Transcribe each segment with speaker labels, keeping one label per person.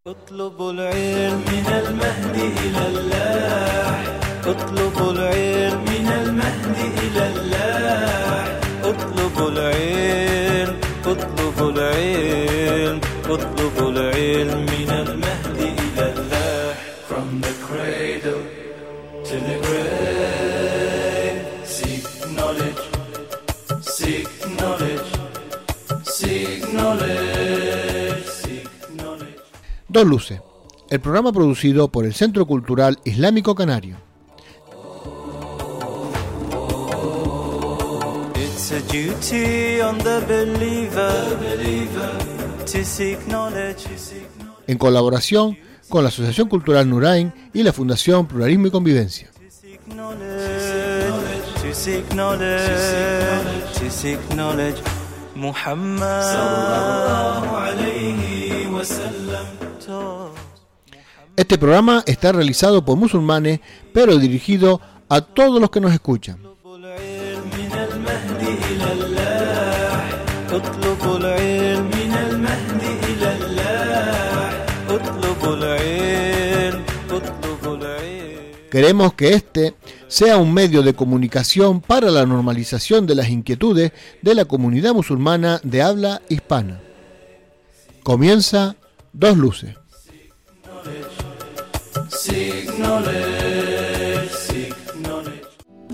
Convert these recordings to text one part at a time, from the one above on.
Speaker 1: اطلبوا العلم من المهد إلى اللاح اطلبوا العلم من المهد إلى اللاح اطلبوا العلم اطلبوا العلم اطلبوا العلم من المهد إلى اللاح From the cradle to the grave Seek knowledge Seek knowledge Seek knowledge Seek knowledge
Speaker 2: Dos Luces, el programa producido por el Centro Cultural Islámico Canario.
Speaker 1: It's a duty on the believer to seek knowledge.
Speaker 2: En colaboración con la Asociación Cultural Nurain y la Fundación Pluralismo y Convivencia.
Speaker 1: To seek knowledge, to seek knowledge. Muhammad sallallahu alayhi wa sallam.
Speaker 2: Este programa está realizado por musulmanes, pero dirigido a todos los que nos escuchan. Queremos que este sea un medio de comunicación para la normalización de las inquietudes de la comunidad musulmana de habla hispana. Comienza Dos Luces.
Speaker 1: Seek knowledge, seek knowledge.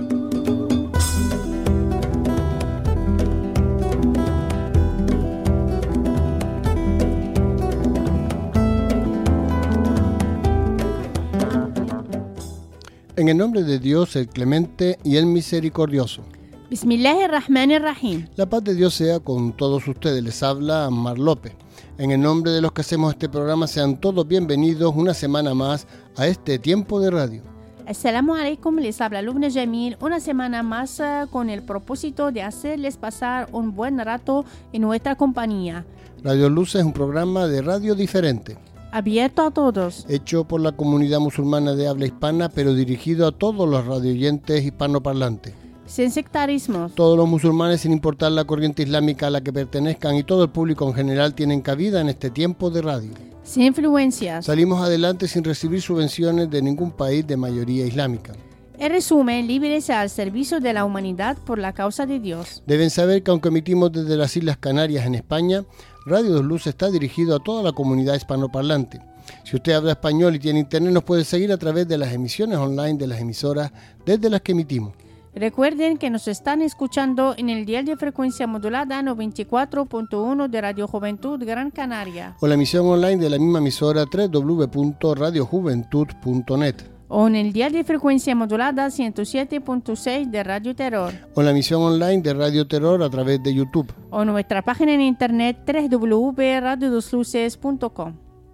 Speaker 2: En el nombre de Dios, el clemente y el misericordioso.
Speaker 3: Bismillahirrahmanirrahim.
Speaker 2: La paz de Dios sea con todos ustedes. Les habla Ammar López. En el nombre de los que hacemos este programa, sean todos bienvenidos una semana más a este tiempo de radio.
Speaker 3: Assalamu alaikum, les habla Lubna Jamil, una semana más con el propósito de hacerles pasar un buen rato en nuestra compañía.
Speaker 2: Radio Luces es un programa de radio diferente,
Speaker 3: Abierto a todos,
Speaker 2: hecho por la comunidad musulmana de habla hispana, pero dirigido a todos los radioyentes hispanoparlantes.
Speaker 3: sin sectarismos.
Speaker 2: Todos los musulmanes, sin importar la corriente islámica a la que pertenezcan, y todo el público en general tienen cabida en este tiempo de radio.
Speaker 3: Sin influencias.
Speaker 2: Salimos adelante sin recibir subvenciones de ningún país de mayoría islámica.
Speaker 3: En resumen, libres al servicio de la humanidad por la causa de Dios.
Speaker 2: Deben saber que aunque emitimos desde las Islas Canarias en España, Radio Dos Luces está dirigido a toda la comunidad hispanoparlante. Si usted habla español y tiene internet, nos puede seguir a través de las emisiones online de las emisoras desde las que emitimos.
Speaker 3: Recuerden que nos están escuchando en el dial de frecuencia modulada 94.1 de Radio Juventud Gran Canaria.
Speaker 2: O la emisión online de la misma emisora www.radiojuventud.net.
Speaker 3: O en el dial de frecuencia modulada 107.6 de Radio Terror.
Speaker 2: O la emisión online de Radio Terror a través de YouTube.
Speaker 3: O nuestra página en internet www.radiodosluces.com.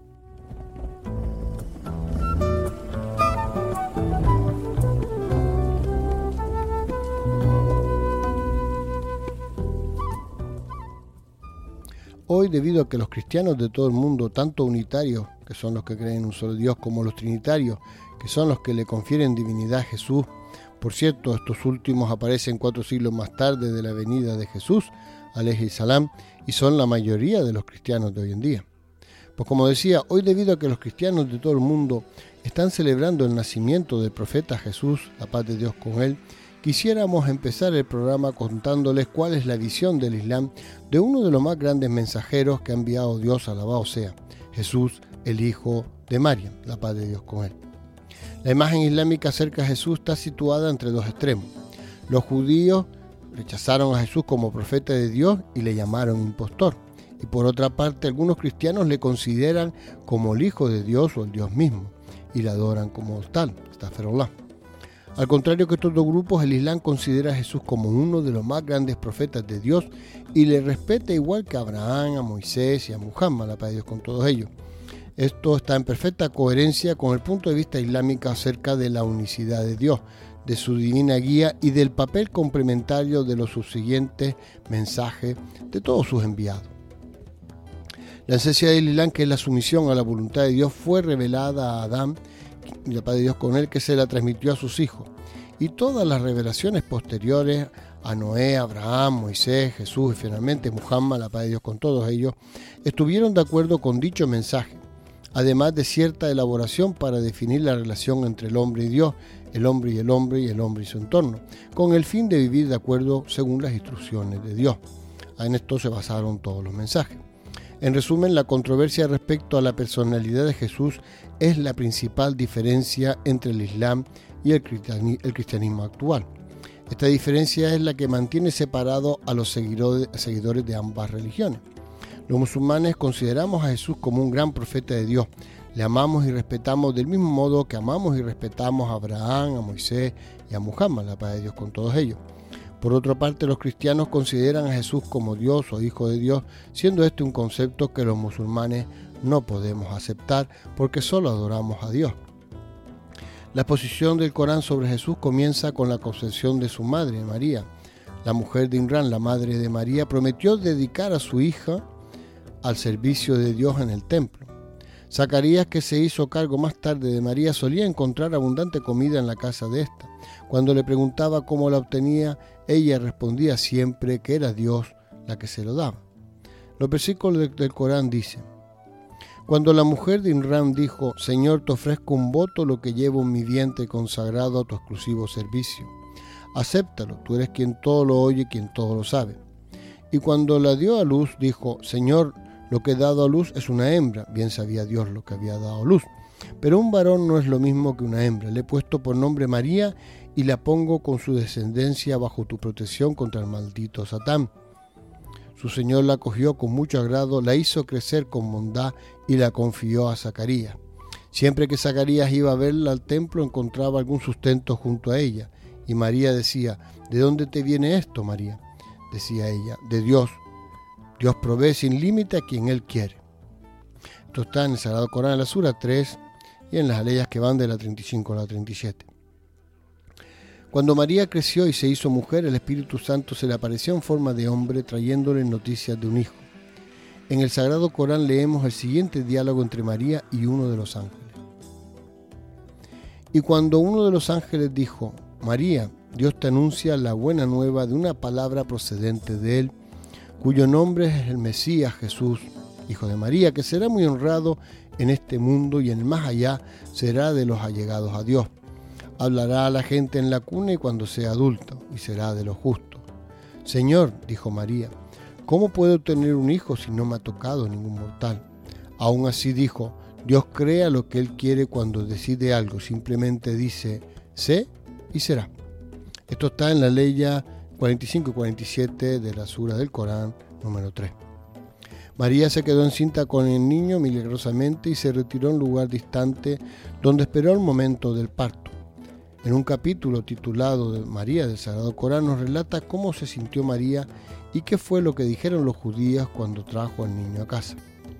Speaker 2: Hoy, debido a que los cristianos de todo el mundo, tanto unitarios, que son los que creen en un solo Dios, como los trinitarios, que son los que le confieren divinidad a Jesús, por cierto, estos últimos aparecen 4 siglos más tarde de la venida de Jesús, alayhi salam, y son la mayoría de los cristianos de hoy en día. Pues como decía, hoy debido a que los cristianos de todo el mundo están celebrando el nacimiento del profeta Jesús, la paz de Dios con él, quisiéramos empezar el programa contándoles cuál es la visión del Islam de uno de los más grandes mensajeros que ha enviado Dios, alabado sea, Jesús, el hijo de María, la paz de Dios con él. La imagen islámica acerca de Jesús está situada entre dos extremos. Los judíos rechazaron a Jesús como profeta de Dios y le llamaron impostor. Y por otra parte, algunos cristianos le consideran como el hijo de Dios o el Dios mismo y le adoran como tal, astaghfirullah. Al contrario que estos dos grupos, el Islam considera a Jesús como uno de los más grandes profetas de Dios y le respeta igual que a Abraham, a Moisés y a Muhammad, la paz de Dios con todos ellos. Esto está en perfecta coherencia con el punto de vista islámico acerca de la unicidad de Dios, de su divina guía y del papel complementario de los subsiguientes mensajes de todos sus enviados. La esencia del Islam, que es la sumisión a la voluntad de Dios, fue revelada a Adán y la paz de Dios con él, que se la transmitió a sus hijos. Y todas las revelaciones posteriores a Noé, Abraham, Moisés, Jesús y finalmente Muhammad, la paz de Dios con todos ellos, estuvieron de acuerdo con dicho mensaje. además de cierta elaboración para definir la relación entre el hombre y Dios, el hombre y el hombre y el hombre y su entorno, con el fin de vivir de acuerdo según las instrucciones de Dios. En esto se basaron todos los mensajes. En resumen, la controversia respecto a la personalidad de Jesús es la principal diferencia entre el Islam y el cristianismo actual. Esta diferencia es la que mantiene separados a los seguidores de ambas religiones. Los musulmanes consideramos a Jesús como un gran profeta de Dios. Le amamos y respetamos del mismo modo que amamos y respetamos a Abraham, a Moisés y a Muhammad, la paz de Dios con todos ellos. Por otra parte, los cristianos consideran a Jesús como Dios o Hijo de Dios, siendo este un concepto que los musulmanes no podemos aceptar porque solo adoramos a Dios. La exposición del Corán sobre Jesús comienza con la concepción de su madre, María. La mujer de Imrán, la madre de María, prometió dedicar a su hija al servicio de Dios en el templo. Zacarías, que se hizo cargo más tarde de María, solía encontrar abundante comida en la casa de ésta. Cuando le preguntaba cómo la obtenía, ella respondía siempre que era Dios la que se lo daba. Los versículos del Corán dicen: cuando la mujer de Imrán dijo: Señor, te ofrezco un voto lo que llevo en mi vientre consagrado a tu exclusivo servicio. Acéptalo, tú eres quien todo lo oye, quien todo lo sabe. Y cuando la dio a luz, dijo: Señor, lo que he dado a luz es una hembra. Bien sabía Dios lo que había dado a luz. Pero un varón no es lo mismo que una hembra. Le he puesto por nombre María y la pongo con su descendencia bajo tu protección contra el maldito Satán. Su Señor la acogió con mucho agrado, la hizo crecer con bondad y la confió a Zacarías. Siempre que Zacarías iba a verla al templo, encontraba algún sustento junto a ella. Y María decía: ¿de dónde te viene esto, María? Decía ella: de Dios. Dios provee sin límite a quien Él quiere. Esto está en el Sagrado Corán, en la Sura 3 y en las aleyas que van de la 35 a la 37. Cuando María creció y se hizo mujer, el Espíritu Santo se le apareció en forma de hombre, trayéndole noticias de un hijo. En el Sagrado Corán leemos el siguiente diálogo entre María y uno de los ángeles. Y cuando uno de los ángeles dijo: María, Dios te anuncia la buena nueva de una palabra procedente de Él, cuyo nombre es el Mesías Jesús, hijo de María, que será muy honrado en este mundo y en el más allá será de los allegados a Dios. Hablará a la gente en la cuna y cuando sea adulto, y será de los justos. Señor, dijo María, ¿cómo puedo tener un hijo si no me ha tocado ningún mortal? Aún así dijo: Dios crea lo que Él quiere cuando decide algo, simplemente dice: sé y será. Esto está en la ley 45 y 47 de la Sura del Corán, número 3. María se quedó encinta con el niño milagrosamente y se retiró a un lugar distante donde esperó el momento del parto. En un capítulo titulado de María del Sagrado Corán nos relata cómo se sintió María y qué fue lo que dijeron los judíos cuando trajo al niño a casa.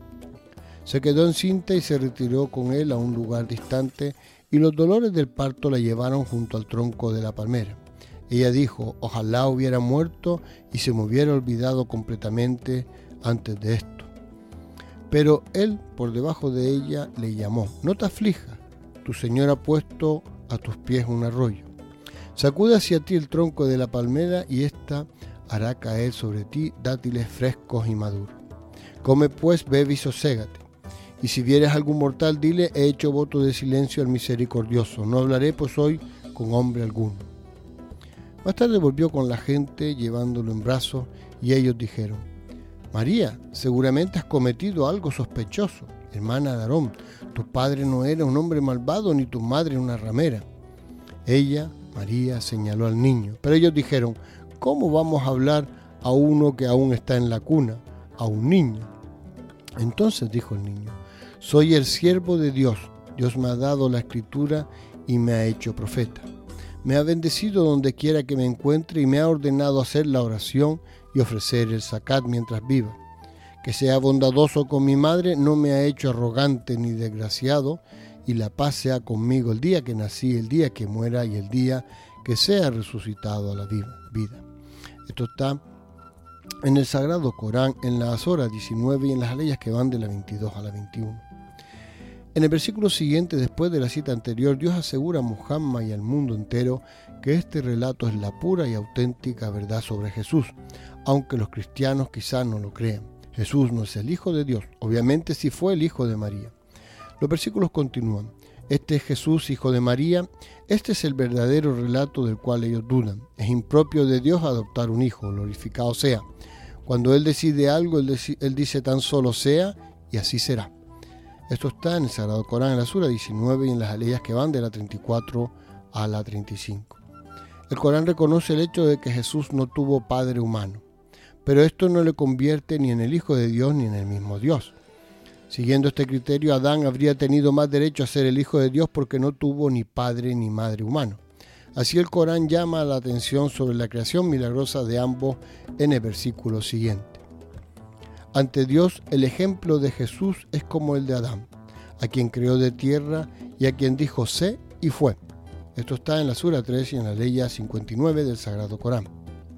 Speaker 2: Se quedó encinta y se retiró con él a un lugar distante y los dolores del parto la llevaron junto al tronco de la palmera. Ella dijo: ojalá hubiera muerto y se me hubiera olvidado completamente antes de esto. Pero él, por debajo de ella, le llamó: no te aflijas, tu Señor ha puesto a tus pies un arroyo. Sacude hacia ti el tronco de la palmera y ésta hará caer sobre ti dátiles frescos y maduros. Come pues, bebe y soségate. Y si vieres algún mortal, dile: he hecho voto de silencio al misericordioso, no hablaré pues hoy con hombre alguno. Más tarde volvió con la gente llevándolo en brazos y ellos dijeron: María, seguramente has cometido algo sospechoso, hermana de Aarón. Tu padre no era un hombre malvado ni tu madre una ramera. Ella, María, señaló al niño, pero ellos dijeron: ¿cómo vamos a hablar a uno que aún está en la cuna, a un niño? Entonces dijo el niño: soy el siervo de Dios. Dios me ha dado la escritura y me ha hecho profeta. Me ha bendecido donde quiera que me encuentre y me ha ordenado hacer la oración y ofrecer el zakat mientras viva. Que sea bondadoso con mi madre no me ha hecho arrogante ni desgraciado, y la paz sea conmigo el día que nací, el día que muera y el día que sea resucitado a la vida. Esto está en el Sagrado Corán, en la Sura 19 y en las aleyas que van de la 22 a la 21. En el versículo siguiente, después de la cita anterior, Dios asegura a Muhammad y al mundo entero que este relato es la pura y auténtica verdad sobre Jesús, aunque los cristianos quizás no lo crean. Jesús no es el Hijo de Dios, obviamente sí fue el Hijo de María. Los versículos continúan. Este es Jesús, hijo de María. Este es el verdadero relato del cual ellos dudan. Es impropio de Dios adoptar un hijo, glorificado sea. Cuando Él decide algo, Él dice tan solo sea, y así será. Esto está en el Sagrado Corán, en la Sura 19 y en las aleyas que van de la 34 a la 35. El Corán reconoce el hecho de que Jesús no tuvo padre humano, pero esto no le convierte ni en el Hijo de Dios ni en el mismo Dios. Siguiendo este criterio, Adán habría tenido más derecho a ser el Hijo de Dios porque no tuvo ni padre ni madre humano. Así el Corán llama la atención sobre la creación milagrosa de ambos en el versículo siguiente. Ante Dios, el ejemplo de Jesús es como el de Adán, a quien creó de tierra y a quien dijo sé y fue. Esto está en la Sura 3 y en la Leya 59 del Sagrado Corán.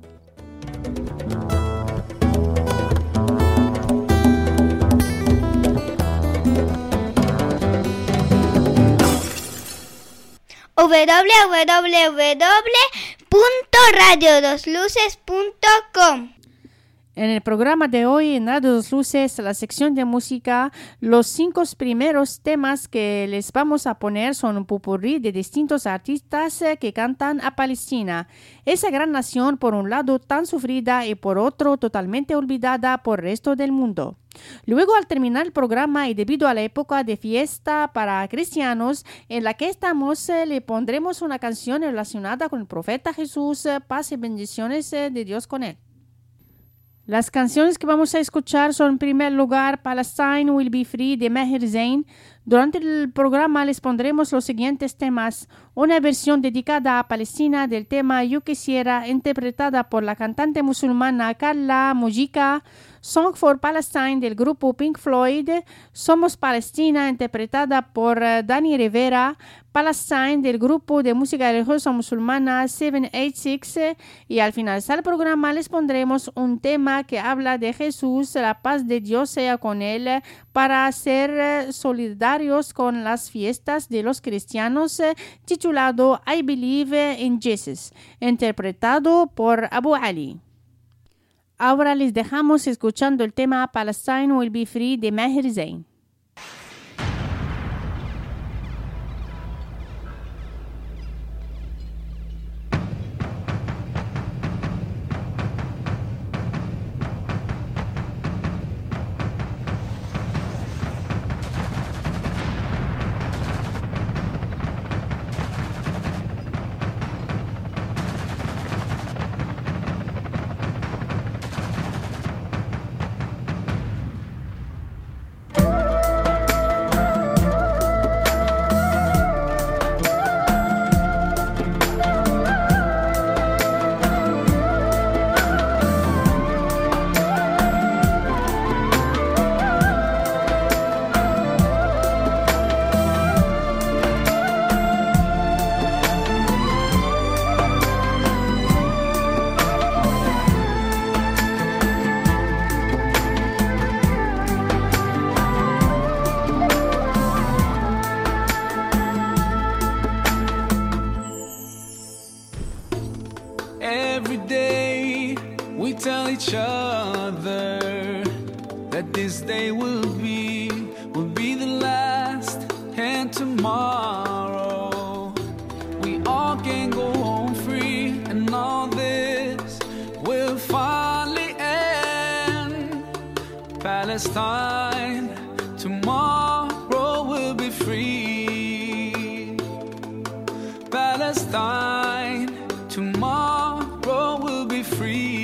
Speaker 4: www.radiodosluces.com.
Speaker 3: En el programa de hoy en Radio Dos Luces, la sección de música, los 5 primeros temas que les vamos a poner son un popurrí de distintos artistas que cantan a Palestina, esa gran nación por un lado tan sufrida y por otro totalmente olvidada por el resto del mundo. Luego, al terminar el programa y debido a la época de fiesta para cristianos en la que estamos, le pondremos una canción relacionada con el profeta Jesús, paz y bendiciones de Dios con él. Las canciones que vamos a escuchar son, en primer lugar, Palestine Will Be Free de Maher Zain. Durante el programa les pondremos los siguientes temas. Una versión dedicada a Palestina del tema Yo Quisiera, interpretada por la cantante musulmana Carla Mujica. Song for Palestine del grupo Pink Floyd. Somos Palestina, interpretada por Dani Rivera. Palestine del grupo de música religiosa musulmana 786. Y al finalizar el programa les pondremos un tema que habla de Jesús, la paz de Dios sea con él, para ser solidarios con las fiestas de los cristianos, titulado I Believe in Jesus, interpretado por Abu Ali. Ahora les dejamos escuchando el tema Palestine Will Be Free de Maher Zain.
Speaker 1: Palestine, tomorrow will be free. Palestine, tomorrow will be free.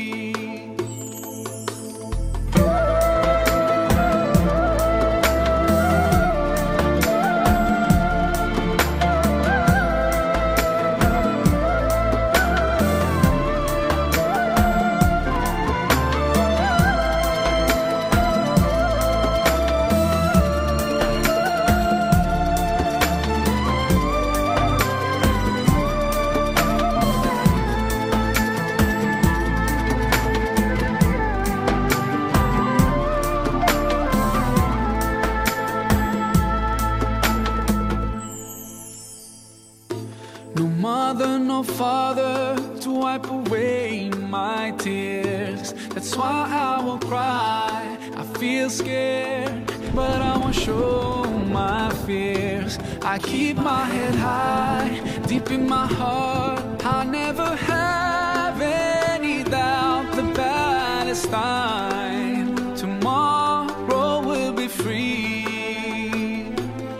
Speaker 1: No father to wipe away my tears. That's why I will cry. I feel scared, but I won't show my
Speaker 4: fears. I keep my head high, deep in my heart. I never have any doubt that Palestine tomorrow will be free.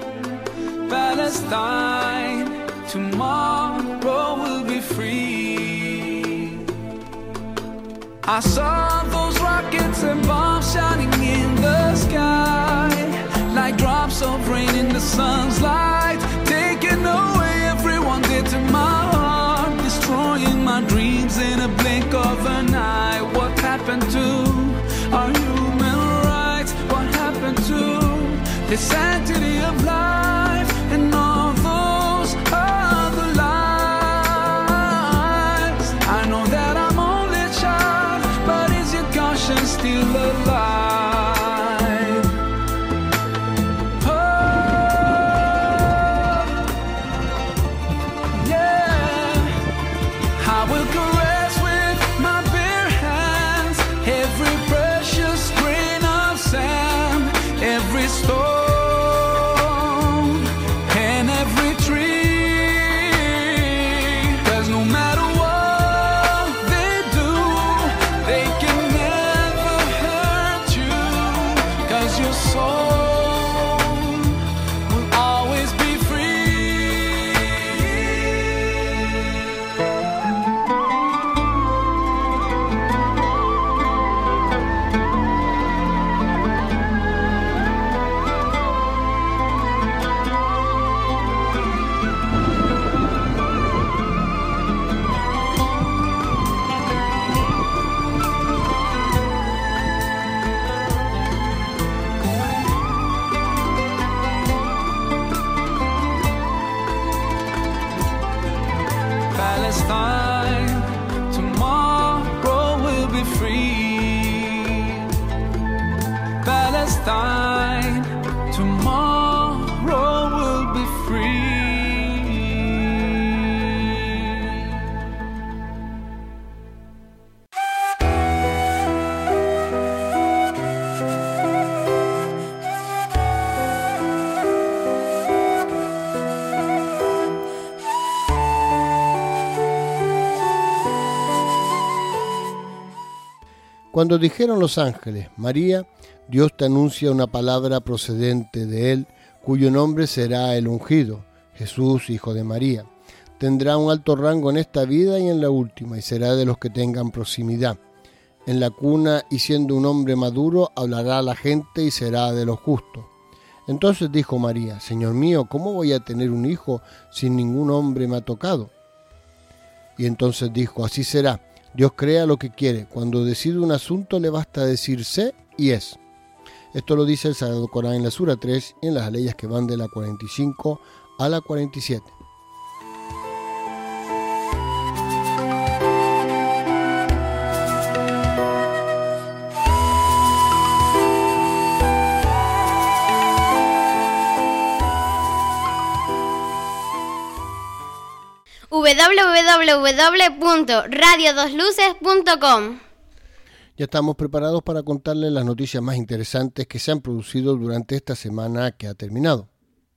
Speaker 4: Palestine tomorrow will be free. I saw those rockets and bombs shining in the sky, like drops of rain in the sun's light, taking away everyone dear to my heart, destroying my dreams in a blink of an eye. What happened to our human rights? What happened to the sanctity of life and all those other lives? I know that I'm only a child, but is your conscience still alive? Palestine, tomorrow will be free.
Speaker 2: Cuando dijeron los ángeles, María, Dios te anuncia una palabra procedente de Él, cuyo nombre será el ungido, Jesús, hijo de María. Tendrá un alto rango en esta vida y en la última, y será de los que tengan proximidad. En la cuna, y siendo un hombre maduro, hablará a la gente y será de los justos. Entonces dijo María, Señor mío, ¿cómo voy a tener un hijo si ningún hombre me ha tocado? Y entonces dijo, así será. Dios crea lo que quiere. Cuando decide un asunto le basta decir sé y es. Esto lo dice el Sagrado Corán en la Sura 3 y en las leyes que van de la 45 a la 47.
Speaker 5: www.radio2luces.com.
Speaker 2: Ya estamos preparados para contarles las noticias más interesantes que se han producido durante esta semana que ha terminado.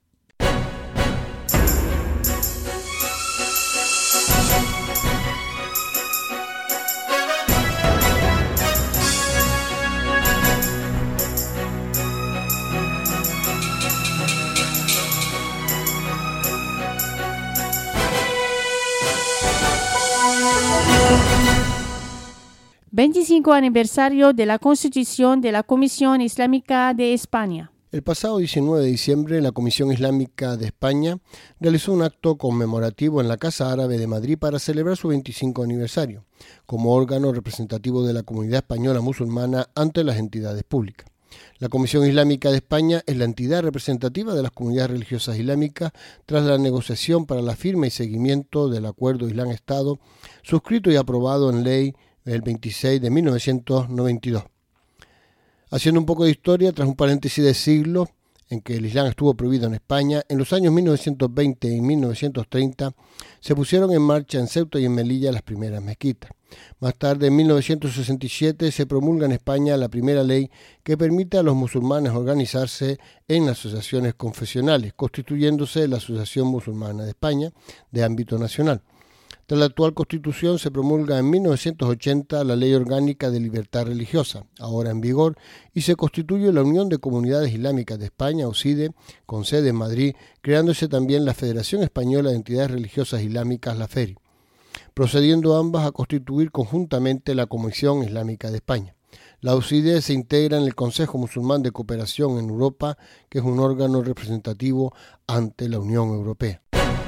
Speaker 3: ...25 aniversario de la Constitución de la Comisión Islámica de España.
Speaker 2: El pasado 19 de diciembre, la Comisión Islámica de España realizó un acto conmemorativo en la Casa Árabe de Madrid para celebrar su 25 aniversario, como órgano representativo de la comunidad española musulmana ante las entidades públicas. La Comisión Islámica de España es la entidad representativa de las comunidades religiosas islámicas tras la negociación para la firma y seguimiento del Acuerdo Islam-Estado, suscrito y aprobado en ley el 26 de 1992. Haciendo un poco de historia, tras un paréntesis de siglos, en que el Islam estuvo prohibido en España, en los años 1920 y 1930 se pusieron en marcha en Ceuta y en Melilla las primeras mezquitas. Más tarde, en 1967, se promulga en España la primera ley que permite a los musulmanes organizarse en asociaciones confesionales, constituyéndose la Asociación Musulmana de España de ámbito nacional. Tras la actual Constitución se promulga en 1980 la Ley Orgánica de Libertad Religiosa, ahora en vigor, y se constituye la Unión de Comunidades Islámicas de España, UCIDE, con sede en Madrid, creándose también la Federación Española de Entidades Religiosas Islámicas, la FERI, procediendo ambas a constituir conjuntamente la Comisión Islámica de España. La UCIDE se integra en el Consejo Musulmán de Cooperación en Europa, que es un órgano representativo ante la Unión Europea.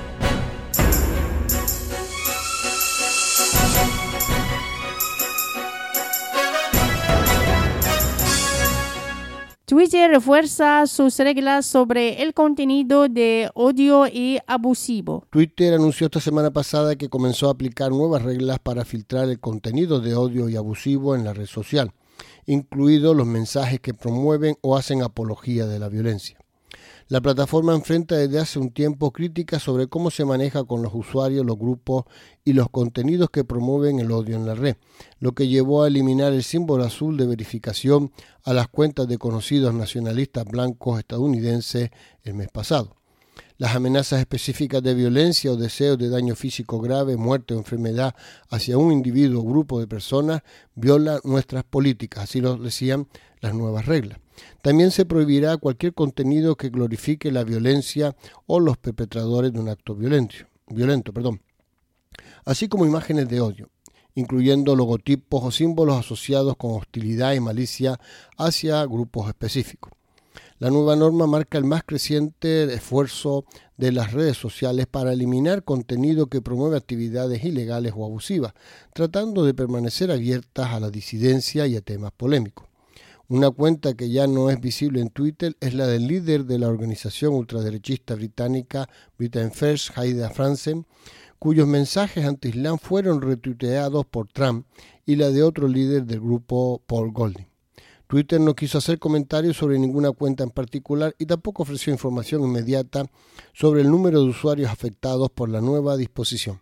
Speaker 3: Twitter refuerza sus reglas sobre el contenido de odio y abusivo.
Speaker 2: Twitter anunció esta semana pasada que comenzó a aplicar nuevas reglas para filtrar el contenido de odio y abusivo en la red social, incluidos los mensajes que promueven o hacen apología de la violencia. La plataforma enfrenta desde hace un tiempo críticas sobre cómo se maneja con los usuarios, los grupos y los contenidos que promueven el odio en la red, lo que llevó a eliminar el símbolo azul de verificación a las cuentas de conocidos nacionalistas blancos estadounidenses el mes pasado. Las amenazas específicas de violencia o deseos de daño físico grave, muerte o enfermedad hacia un individuo o grupo de personas violan nuestras políticas, así lo decían las nuevas reglas. También se prohibirá cualquier contenido que glorifique la violencia o los perpetradores de un acto violento, así como imágenes de odio, incluyendo logotipos o símbolos asociados con hostilidad y malicia hacia grupos específicos. La nueva norma marca el más creciente esfuerzo de las redes sociales para eliminar contenido que promueve actividades ilegales o abusivas, tratando de permanecer abiertas a la disidencia y a temas polémicos. Una cuenta que ya no es visible en Twitter es la del líder de la organización ultraderechista británica Britain First, Haida Fransen, cuyos mensajes anti-Islam fueron retuiteados por Trump, y la de otro líder del grupo, Paul Golding. Twitter no quiso hacer comentarios sobre ninguna cuenta en particular y tampoco ofreció información inmediata sobre el número de usuarios afectados por la nueva disposición.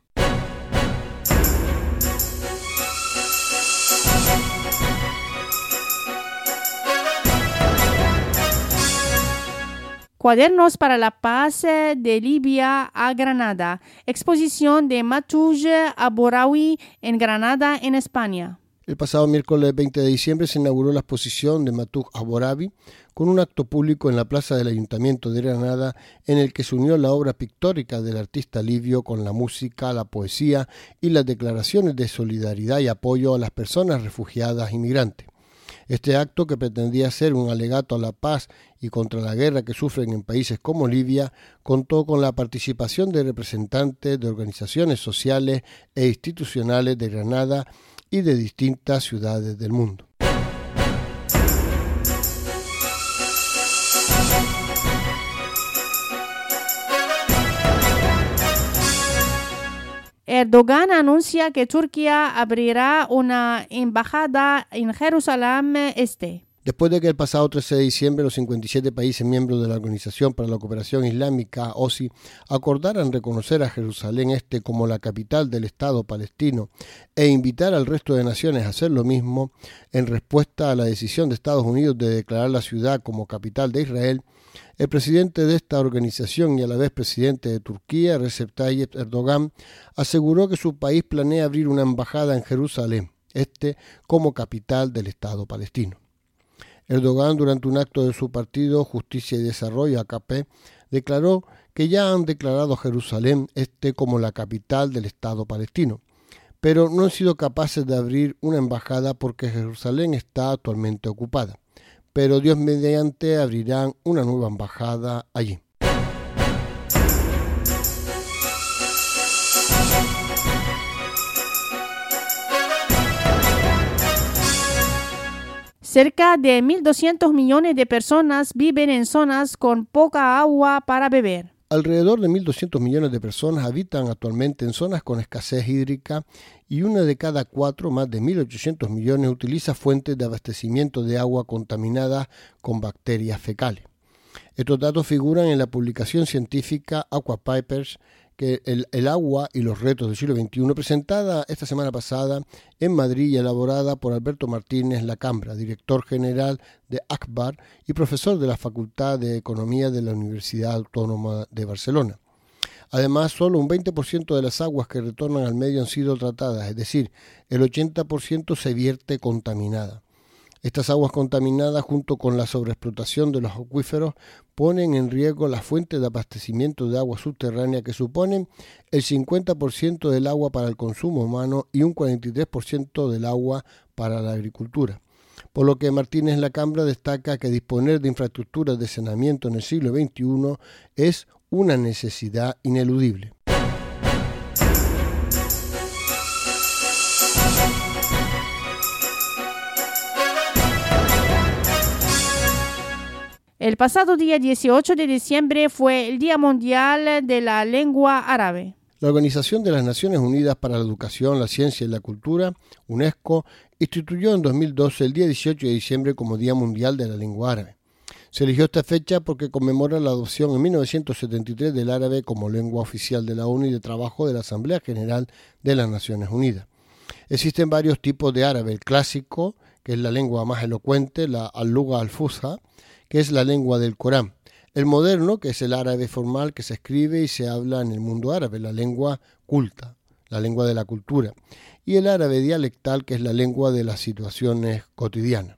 Speaker 3: Cuadernos para la paz de Libia a Granada. Exposición de Matouj Abouraoui en Granada, en España.
Speaker 2: El pasado miércoles 20 de diciembre se inauguró la exposición de Matouj Abouraoui con un acto público en la plaza del Ayuntamiento de Granada, en el que se unió la obra pictórica del artista libio con la música, la poesía y las declaraciones de solidaridad y apoyo a las personas refugiadas y migrantes. Este acto, que pretendía ser un alegato a la paz y contra la guerra que sufren en países como Libia, contó con la participación de representantes de organizaciones sociales e institucionales de Granada y de distintas ciudades del mundo.
Speaker 3: Erdogan anuncia que Turquía abrirá una embajada en Jerusalén Este.
Speaker 2: Después de que el pasado 13 de diciembre los 57 países miembros de la Organización para la Cooperación Islámica, OSI, acordaran reconocer a Jerusalén Este como la capital del Estado palestino e invitar al resto de naciones a hacer lo mismo, en respuesta a la decisión de Estados Unidos de declarar la ciudad como capital de Israel, el presidente de esta organización y a la vez presidente de Turquía, Recep Tayyip Erdogan, aseguró que su país planea abrir una embajada en Jerusalén Este como capital del Estado palestino. Erdogan, durante un acto de su partido Justicia y Desarrollo, AKP, declaró que ya han declarado Jerusalén Este como la capital del Estado palestino, pero no han sido capaces de abrir una embajada porque Jerusalén está actualmente ocupada. Pero Dios mediante abrirán una nueva embajada allí.
Speaker 3: Cerca de 1.200 millones de personas viven en zonas con poca agua para beber.
Speaker 2: Alrededor de 1.200 millones de personas habitan actualmente en zonas con escasez hídrica y una de cada cuatro, más de 1.800 millones, utiliza fuentes de abastecimiento de agua contaminadas con bacterias fecales. Estos datos figuran en la publicación científica Aqua Papers, que el agua y los retos del siglo XXI, presentada esta semana pasada en Madrid y elaborada por Alberto Martínez Lacambra, director general de ACBAR y profesor de la Facultad de Economía de la Universidad Autónoma de Barcelona. Además, solo un 20% de las aguas que retornan al medio han sido tratadas, es decir, el 80% se vierte contaminada. Estas aguas contaminadas, junto con la sobreexplotación de los acuíferos, ponen en riesgo las fuentes de abastecimiento de agua subterránea que suponen el 50% del agua para el consumo humano y un 43% del agua para la agricultura. Por lo que Martínez Lacambra destaca que disponer de infraestructuras de saneamiento en el siglo XXI es una necesidad ineludible.
Speaker 3: El pasado día 18 de diciembre fue el Día Mundial de la Lengua Árabe.
Speaker 2: La Organización de las Naciones Unidas para la Educación, la Ciencia y la Cultura, UNESCO, instituyó en 2012 el día 18 de diciembre como Día Mundial de la Lengua Árabe. Se eligió esta fecha porque conmemora la adopción en 1973 del árabe como lengua oficial de la ONU y de trabajo de la Asamblea General de las Naciones Unidas. Existen varios tipos de árabe: el clásico, que es la lengua más elocuente, la al-lugha al-fusha, que es la lengua del Corán; el moderno, que es el árabe formal que se escribe y se habla en el mundo árabe, la lengua culta, la lengua de la cultura; y el árabe dialectal, que es la lengua de las situaciones cotidianas.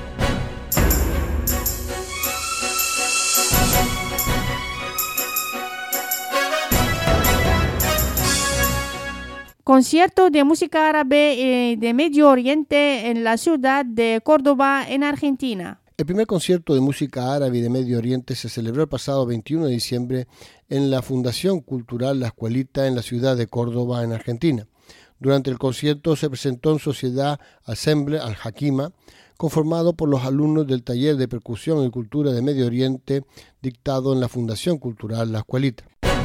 Speaker 3: Concierto de música árabe de Medio Oriente en la ciudad de Córdoba, en Argentina.
Speaker 2: El primer concierto de música árabe de Medio Oriente se celebró el pasado 21 de diciembre en la Fundación Cultural La Escuelita en la ciudad de Córdoba, en Argentina. Durante el concierto se presentó en sociedad Ensemble Al-Hakima, conformado por los alumnos del taller de percusión y cultura de Medio Oriente dictado en la Fundación Cultural La Escuelita.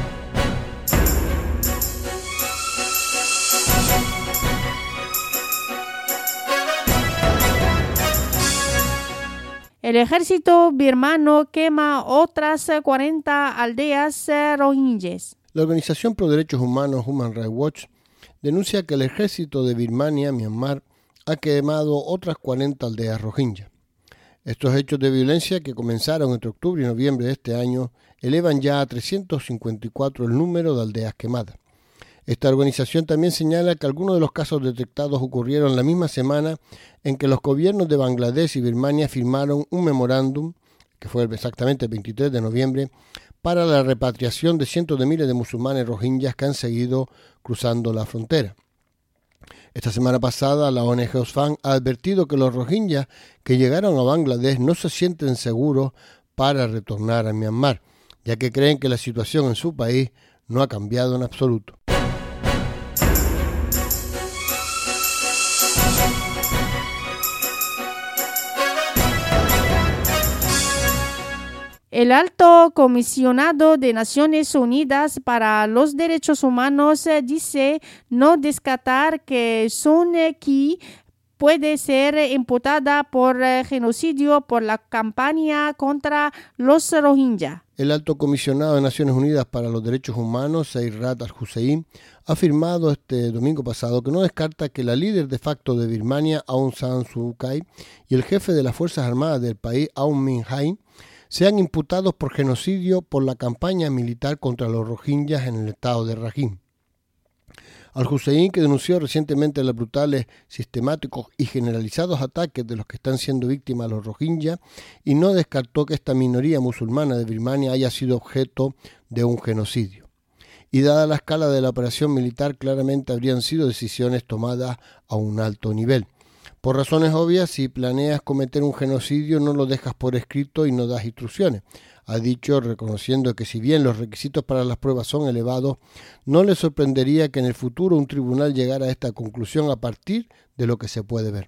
Speaker 3: El ejército birmano quema otras 40 aldeas rohingyas.
Speaker 2: La organización pro derechos humanos Human Rights Watch denuncia que el ejército de Birmania, Myanmar, ha quemado otras 40 aldeas rohingyas. Estos hechos de violencia, que comenzaron entre octubre y noviembre de este año, elevan ya a 354 el número de aldeas quemadas. Esta organización también señala que algunos de los casos detectados ocurrieron la misma semana en que los gobiernos de Bangladesh y Birmania firmaron un memorándum, que fue exactamente el 23 de noviembre, para la repatriación de cientos de miles de musulmanes rohingyas que han seguido cruzando la frontera. Esta semana pasada, la ONG Oxfam ha advertido que los rohingyas que llegaron a Bangladesh no se sienten seguros para retornar a Myanmar, ya que creen que la situación en su país no ha cambiado en absoluto.
Speaker 3: El alto comisionado de Naciones Unidas para los Derechos Humanos dice no descartar que Sun Kyi puede ser imputada por genocidio por la campaña contra los Rohingya.
Speaker 2: El alto comisionado de Naciones Unidas para los Derechos Humanos, Zeid Ra'ad Al-Hussein, ha afirmado este domingo pasado que no descarta que la líder de facto de Birmania, Aung San Suu Kyi, y el jefe de las Fuerzas Armadas del país, Aung Min Aung, sean imputados por genocidio por la campaña militar contra los rohingyas en el estado de Rakhine. Al-Hussein, que denunció recientemente los brutales, sistemáticos y generalizados ataques de los que están siendo víctimas los rohingyas, y no descartó que esta minoría musulmana de Birmania haya sido objeto de un genocidio. Y dada la escala de la operación militar, claramente habrían sido decisiones tomadas a un alto nivel. Por razones obvias, si planeas cometer un genocidio, no lo dejas por escrito y no das instrucciones. Ha dicho, reconociendo que si bien los requisitos para las pruebas son elevados, no le sorprendería que en el futuro un tribunal llegara a esta conclusión a partir de lo que se puede ver.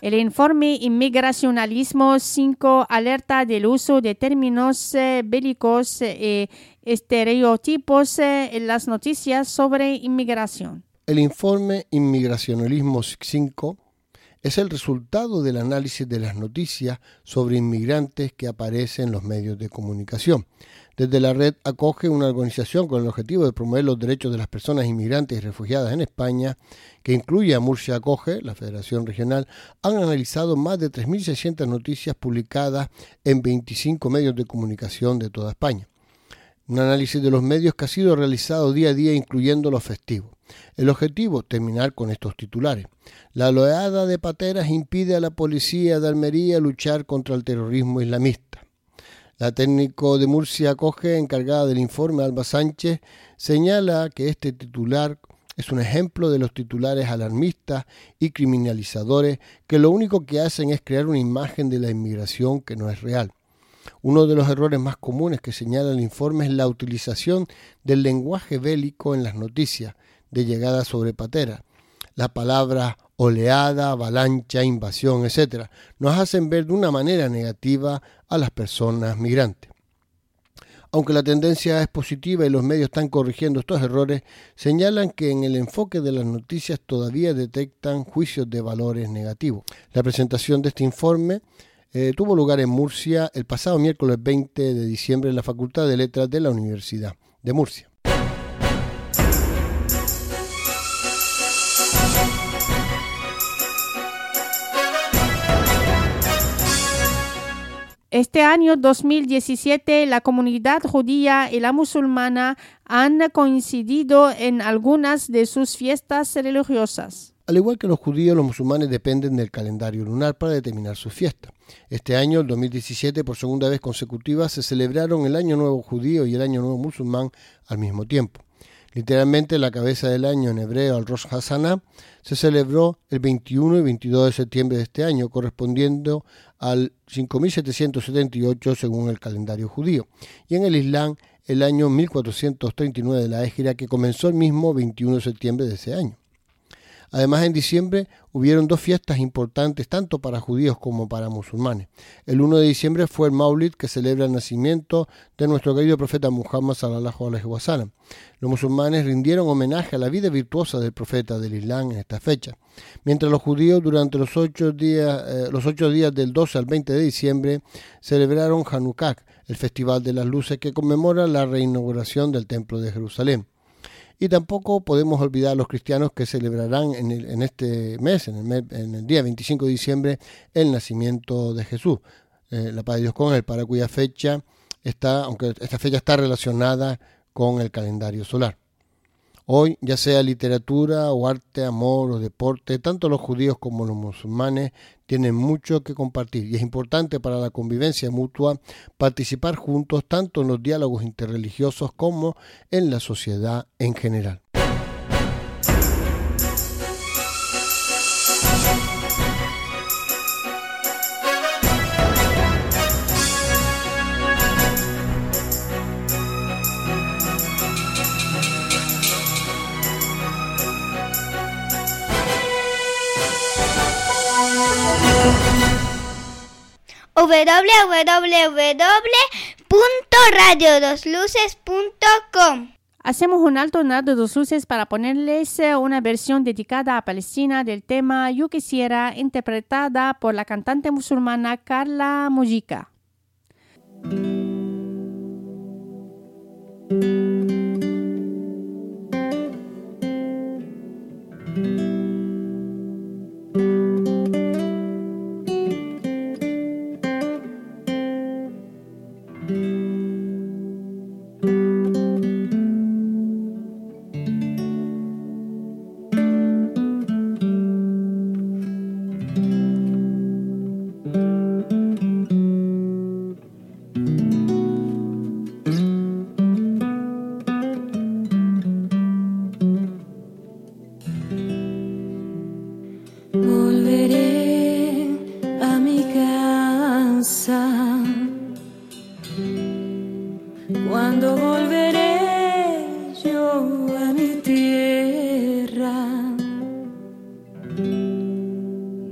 Speaker 3: El informe Inmigracionalismo 5 alerta del uso de términos bélicos y estereotipos en las noticias sobre inmigración.
Speaker 2: El informe Inmigracionalismo 5 es el resultado del análisis de las noticias sobre inmigrantes que aparecen en los medios de comunicación. Desde la red Acoge, una organización con el objetivo de promover los derechos de las personas inmigrantes y refugiadas en España, que incluye a Murcia Acoge, la Federación Regional, han analizado más de 3.600 noticias publicadas en 25 medios de comunicación de toda España. Un análisis de los medios que ha sido realizado día a día, incluyendo los festivos. El objetivo, terminar con estos titulares. La oleada de pateras impide a la policía de Almería luchar contra el terrorismo islamista. La técnico de Murcia Acoge, encargada del informe, Alba Sánchez, señala que este titular es un ejemplo de los titulares alarmistas y criminalizadores que lo único que hacen es crear una imagen de la inmigración que no es real. Uno de los errores más comunes que señala el informe es la utilización del lenguaje bélico en las noticias de llegada sobre pateras. Las palabras oleada, avalancha, invasión, etc. nos hacen ver de una manera negativa a las personas migrantes. Aunque la tendencia es positiva y los medios están corrigiendo estos errores, señalan que en el enfoque de las noticias todavía detectan juicios de valores negativos. La presentación de este informe tuvo lugar en Murcia el pasado miércoles 20 de diciembre en la Facultad de Letras de la Universidad de Murcia.
Speaker 3: Este año 2017, la comunidad judía y la musulmana han coincidido en algunas de sus fiestas religiosas.
Speaker 2: Al igual que los judíos, los musulmanes dependen del calendario lunar para determinar sus fiestas. Este año, el 2017, por segunda vez consecutiva, se celebraron el Año Nuevo Judío y el Año Nuevo Musulmán al mismo tiempo. Literalmente, la cabeza del año en hebreo, el Rosh Hashanah, se celebró el 21 y 22 de septiembre de este año, correspondiendo al 5778 según el calendario judío, y en el Islam el año 1439 de la Égira, que comenzó el mismo 21 de septiembre de ese año. Además, en diciembre hubieron dos fiestas importantes tanto para judíos como para musulmanes. El 1 de diciembre fue el Maulid, que celebra el nacimiento de nuestro querido profeta Muhammad sallallahu alaihi wasallam. Los musulmanes rindieron homenaje a la vida virtuosa del profeta del Islam en esta fecha, mientras los judíos durante los 8 días del 12 al 20 de diciembre celebraron Hanukkah, el festival de las luces que conmemora la reinauguración del Templo de Jerusalén. Y tampoco podemos olvidar a los cristianos que celebrarán en este mes, en el día 25 de diciembre, el nacimiento de Jesús, la paz de Dios con él, para cuya fecha aunque esta fecha está relacionada con el calendario solar. Hoy, ya sea literatura o arte, amor o deporte, tanto los judíos como los musulmanes tienen mucho que compartir y es importante para la convivencia mutua participar juntos tanto en los diálogos interreligiosos como en la sociedad en general.
Speaker 5: www.radiodosluces.com.
Speaker 3: Hacemos un alto en Radio Dos Luces para ponerles una versión dedicada a Palestina del tema Yo Quisiera, interpretada por la cantante musulmana Carla Mujica.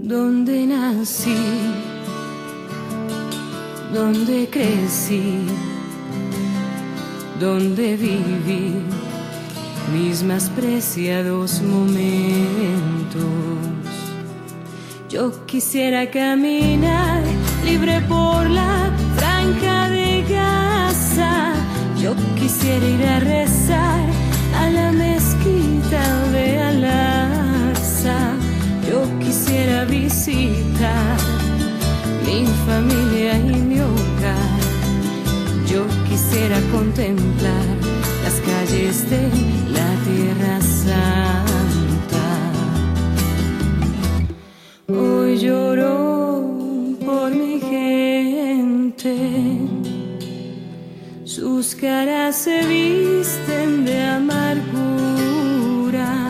Speaker 5: donde nací, donde crecí, donde viví mis más preciados momentos. Yo quisiera caminar libre por la franja de Gaza. Yo quisiera ir a rezar a la mezquita de Al-Aqsa. Yo quisiera visitar mi familia y mi hogar. Yo quisiera contemplar las calles de la Tierra Santa. Hoy lloro por mi gente, sus caras se visten de amargura.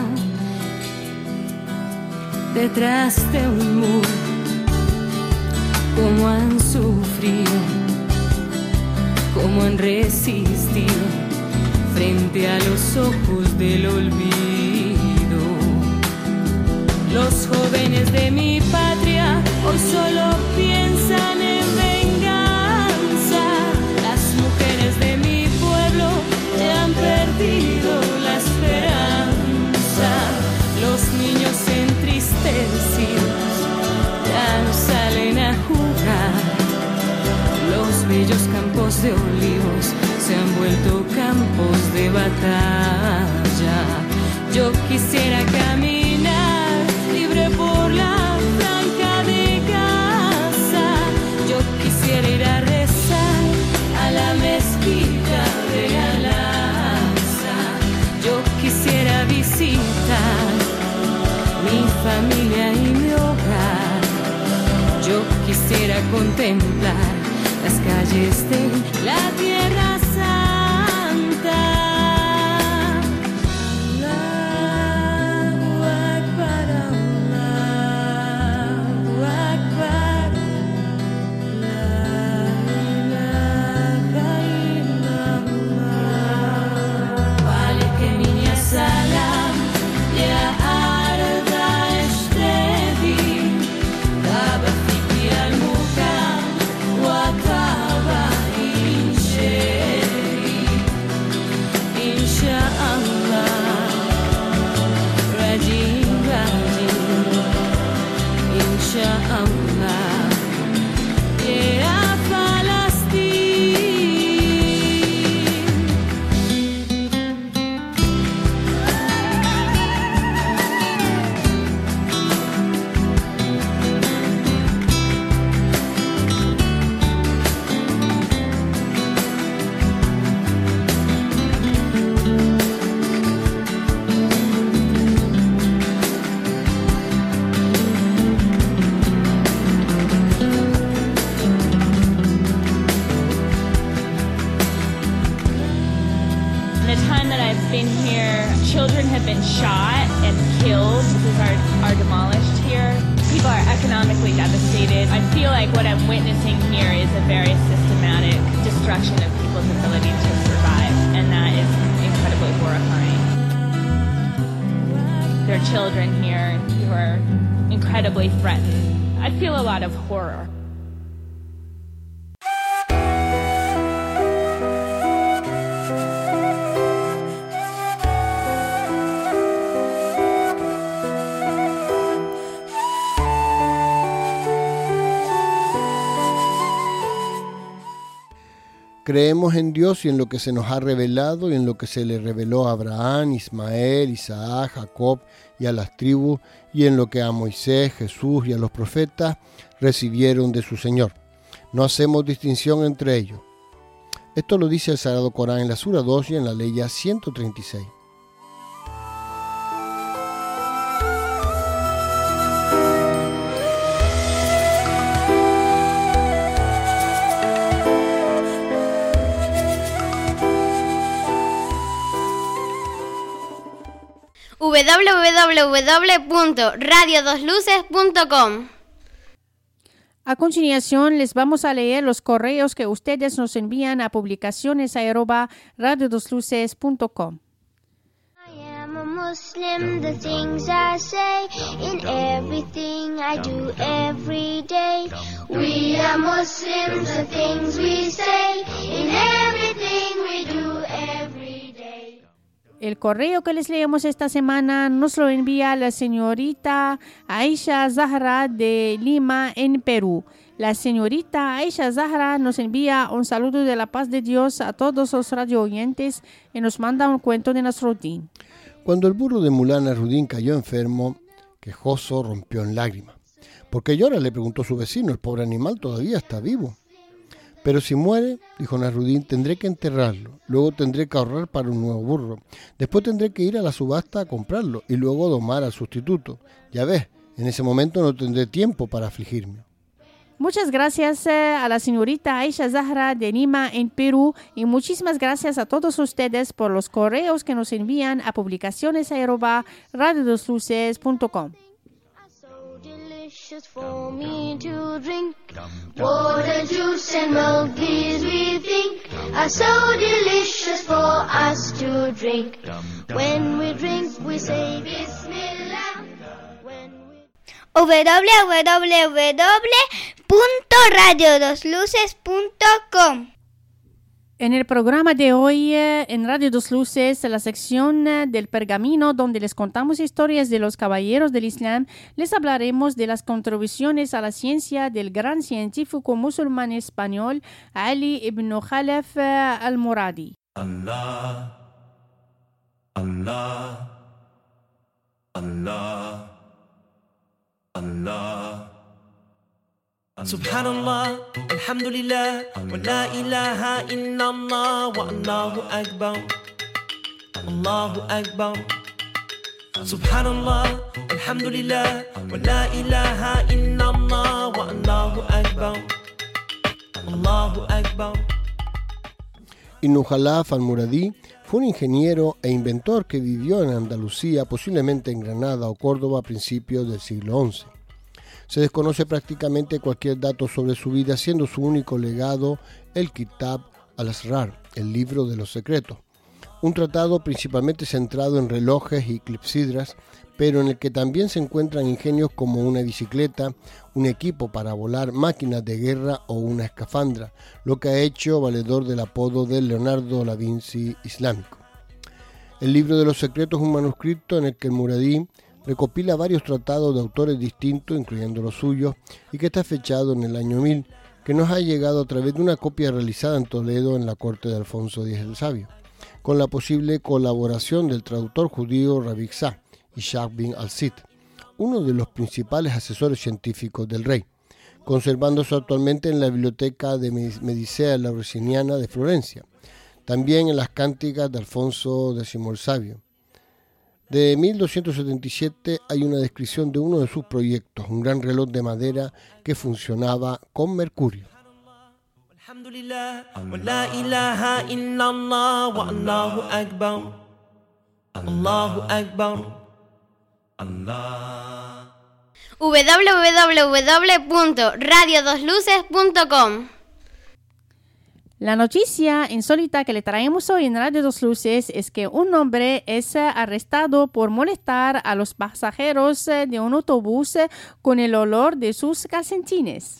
Speaker 5: Detrás de un muro, cómo han sufrido, cómo han resistido frente a los ojos del olvido. Los jóvenes de mi patria hoy solo piensan en venganza. Las mujeres de mi pueblo ya han perdido la esperanza. Los niños entristecidos ya no salen a jugar. Los bellos campos de olivos se han vuelto campos de batalla. Yo quisiera caminar libre por la franja de Gaza. Yo quisiera ir a rezar a la mezquita de Al-Aqsa. Yo quisiera visitar mi familia y mi hogar. Yo quisiera contemplar las calles de la Tierra Santa. Allahu Akbar, Allahu Akbar, la ilaha illallah. Walekemia salam, ya arda eshtedi, kabafiki al-mukam, wakaba insheri, insha'Allah, rajim rajim, insha'Allah, ya Palestine.
Speaker 6: In the time that I've been here, children have been shot and killed because are demolished here. People are economically devastated. I feel like what I'm witnessing here is a very systematic destruction of people's ability to survive, and that is incredibly horrifying. There are children here who are incredibly threatened. I feel a lot of horror.
Speaker 2: Creemos en Dios y en lo que se nos ha revelado y en lo que se le reveló a Abraham, Ismael, Isaac, Jacob y a las tribus, y en lo que a Moisés, Jesús y a los profetas recibieron de su Señor. No hacemos distinción entre ellos. Esto lo dice el Sagrado Corán en la Sura 2 y en la Leya 136.
Speaker 7: www.radiodosluces.com.
Speaker 3: A continuación, les vamos a leer los correos que ustedes nos envían a publicaciones@radiodosluces.com.
Speaker 7: I am a Muslim, the things I say, in everything thing I do every day. We are Muslims, the things we say, in everything we do every day.
Speaker 3: El correo que les leemos esta semana nos lo envía la señorita Aisha Zahra de Lima, en Perú. La señorita Aisha Zahra nos envía un saludo de la paz de Dios a todos los radio oyentes y nos manda un cuento de Nasruddin.
Speaker 2: Cuando el burro de Mulá Nasruddin cayó enfermo, quejoso, rompió en lágrimas. ¿Por qué llora?, le preguntó su vecino. El pobre animal todavía está vivo. Pero si muere, dijo Nasruddin, tendré que enterrarlo. Luego tendré que ahorrar para un nuevo burro. Después tendré que ir a la subasta a comprarlo y luego domar al sustituto. Ya ves, en ese momento no tendré tiempo para afligirme.
Speaker 3: Muchas gracias a la señorita Aisha Zahra de Lima, en Perú, y muchísimas gracias a todos ustedes por los correos que nos envían a publicaciones@radiodosluces.com.
Speaker 7: So delicious for me to drink. Water, juice and milk, these we think are so delicious for us to drink. When we drink, we say Bismillah.
Speaker 8: www.radiodosluces.com.
Speaker 3: En el programa de hoy, en Radio Dos Luces, la sección del pergamino, donde les contamos historias de los caballeros del Islam, les hablaremos de las contribuciones a la ciencia del gran científico musulmán español Ali ibn Khalaf al-Muradi.
Speaker 1: Allah, Allah, Allah, Allah. Subhanallah, alhamdulillah, wa la ilaha illallah, wa Allahu akbar, Allahu akbar. Subhanallah, alhamdulillah, wa la ilaha illallah, wa Allahu akbar, Allahu akbar.
Speaker 2: Ibn Khalaf al-Muradi fue un ingeniero e inventor que vivió en Andalucía, posiblemente en Granada o Córdoba a principios del siglo XI. Se desconoce prácticamente cualquier dato sobre su vida, siendo su único legado el Kitab al-Asrar, el libro de los secretos, un tratado principalmente centrado en relojes y clepsidras, pero en el que también se encuentran ingenios como una bicicleta, un equipo para volar, máquinas de guerra o una escafandra, lo que ha hecho valedor del apodo de Leonardo da Vinci islámico. El libro de los secretos es un manuscrito en el que el Muradí recopila varios tratados de autores distintos, incluyendo los suyos, y que está fechado en el año 1000, que nos ha llegado a través de una copia realizada en Toledo en la corte de Alfonso X el Sabio, con la posible colaboración del traductor judío Rabbi Tzah y Ishaq bin al-Sid, uno de los principales asesores científicos del rey, conservándose actualmente en la biblioteca de Medicea Laurentiniana de Florencia, también en las cánticas de Alfonso X el Sabio. De 1277 hay una descripción de uno de sus proyectos, un gran reloj de madera que funcionaba con mercurio.
Speaker 1: Alhamdulillah, wa la ilaha illallah, wa Allahu akbar, Allahu akbar, Allah.
Speaker 8: www.radiodosluces.com.
Speaker 3: La noticia insólita que le traemos hoy en Radio Dos Luces es que un hombre es arrestado por molestar a los pasajeros de un autobús con el olor de sus calcetines.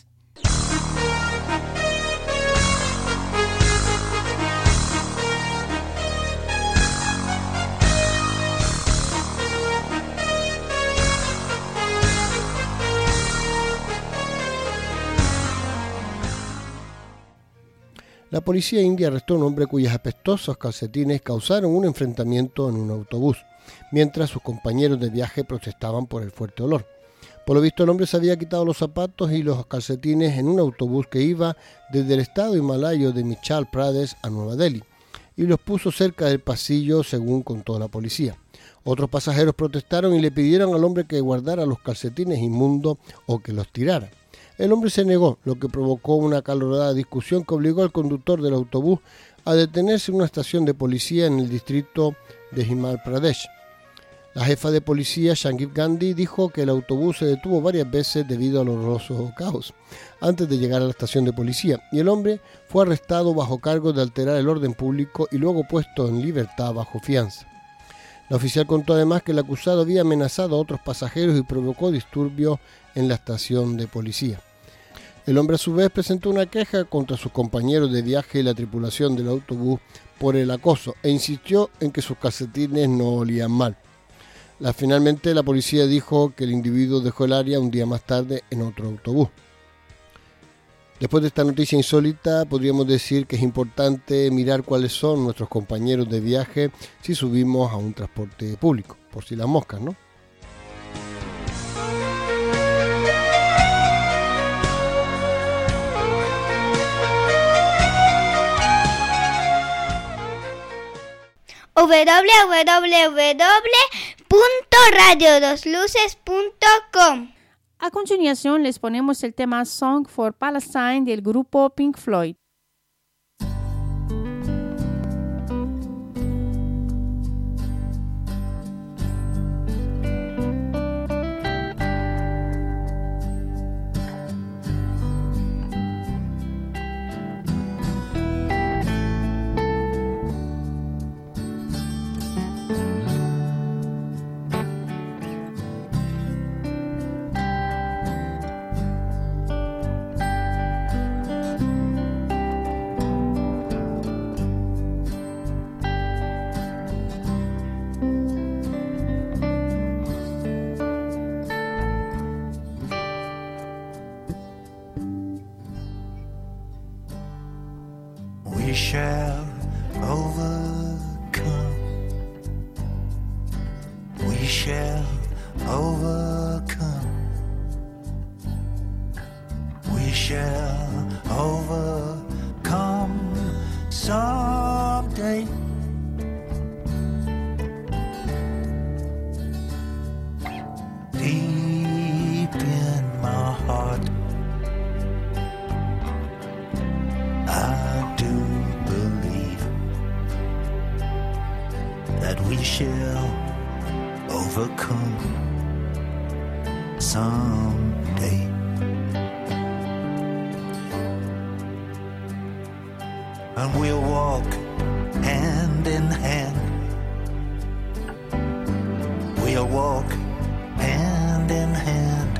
Speaker 2: La policía india arrestó a un hombre cuyos apestosos calcetines causaron un enfrentamiento en un autobús, mientras sus compañeros de viaje protestaban por el fuerte olor. Por lo visto, el hombre se había quitado los zapatos y los calcetines en un autobús que iba desde el estado himalayo de Himachal Pradesh a Nueva Delhi, y los puso cerca del pasillo, según contó la policía. Otros pasajeros protestaron y le pidieron al hombre que guardara los calcetines inmundos o que los tirara. El hombre se negó, lo que provocó una acalorada discusión que obligó al conductor del autobús a detenerse en una estación de policía en el distrito de Himachal Pradesh. La jefa de policía, Sanjeev Gandhi, dijo que el autobús se detuvo varias veces debido al horroroso caos antes de llegar a la estación de policía, y el hombre fue arrestado bajo cargo de alterar el orden público y luego puesto en libertad bajo fianza. La oficial contó además que el acusado había amenazado a otros pasajeros y provocó disturbios en la estación de policía. El hombre a su vez presentó una queja contra sus compañeros de viaje y la tripulación del autobús por el acoso e insistió en que sus calcetines no olían mal. Finalmente la policía dijo que el individuo dejó el área un día más tarde en otro autobús. Después de esta noticia insólita, podríamos decir que es importante mirar cuáles son nuestros compañeros de viaje si subimos a un transporte público, por si las moscas, ¿no?
Speaker 8: www.radiodosluces.com.
Speaker 3: A continuación les ponemos el tema Song for Palestine del grupo Pink Floyd.
Speaker 1: We shall overcome. We shall overcome. We shall overcome someday. Deep in my heart, I do believe that we shall overcome someday. And we'll walk hand in hand. We'll walk hand in hand.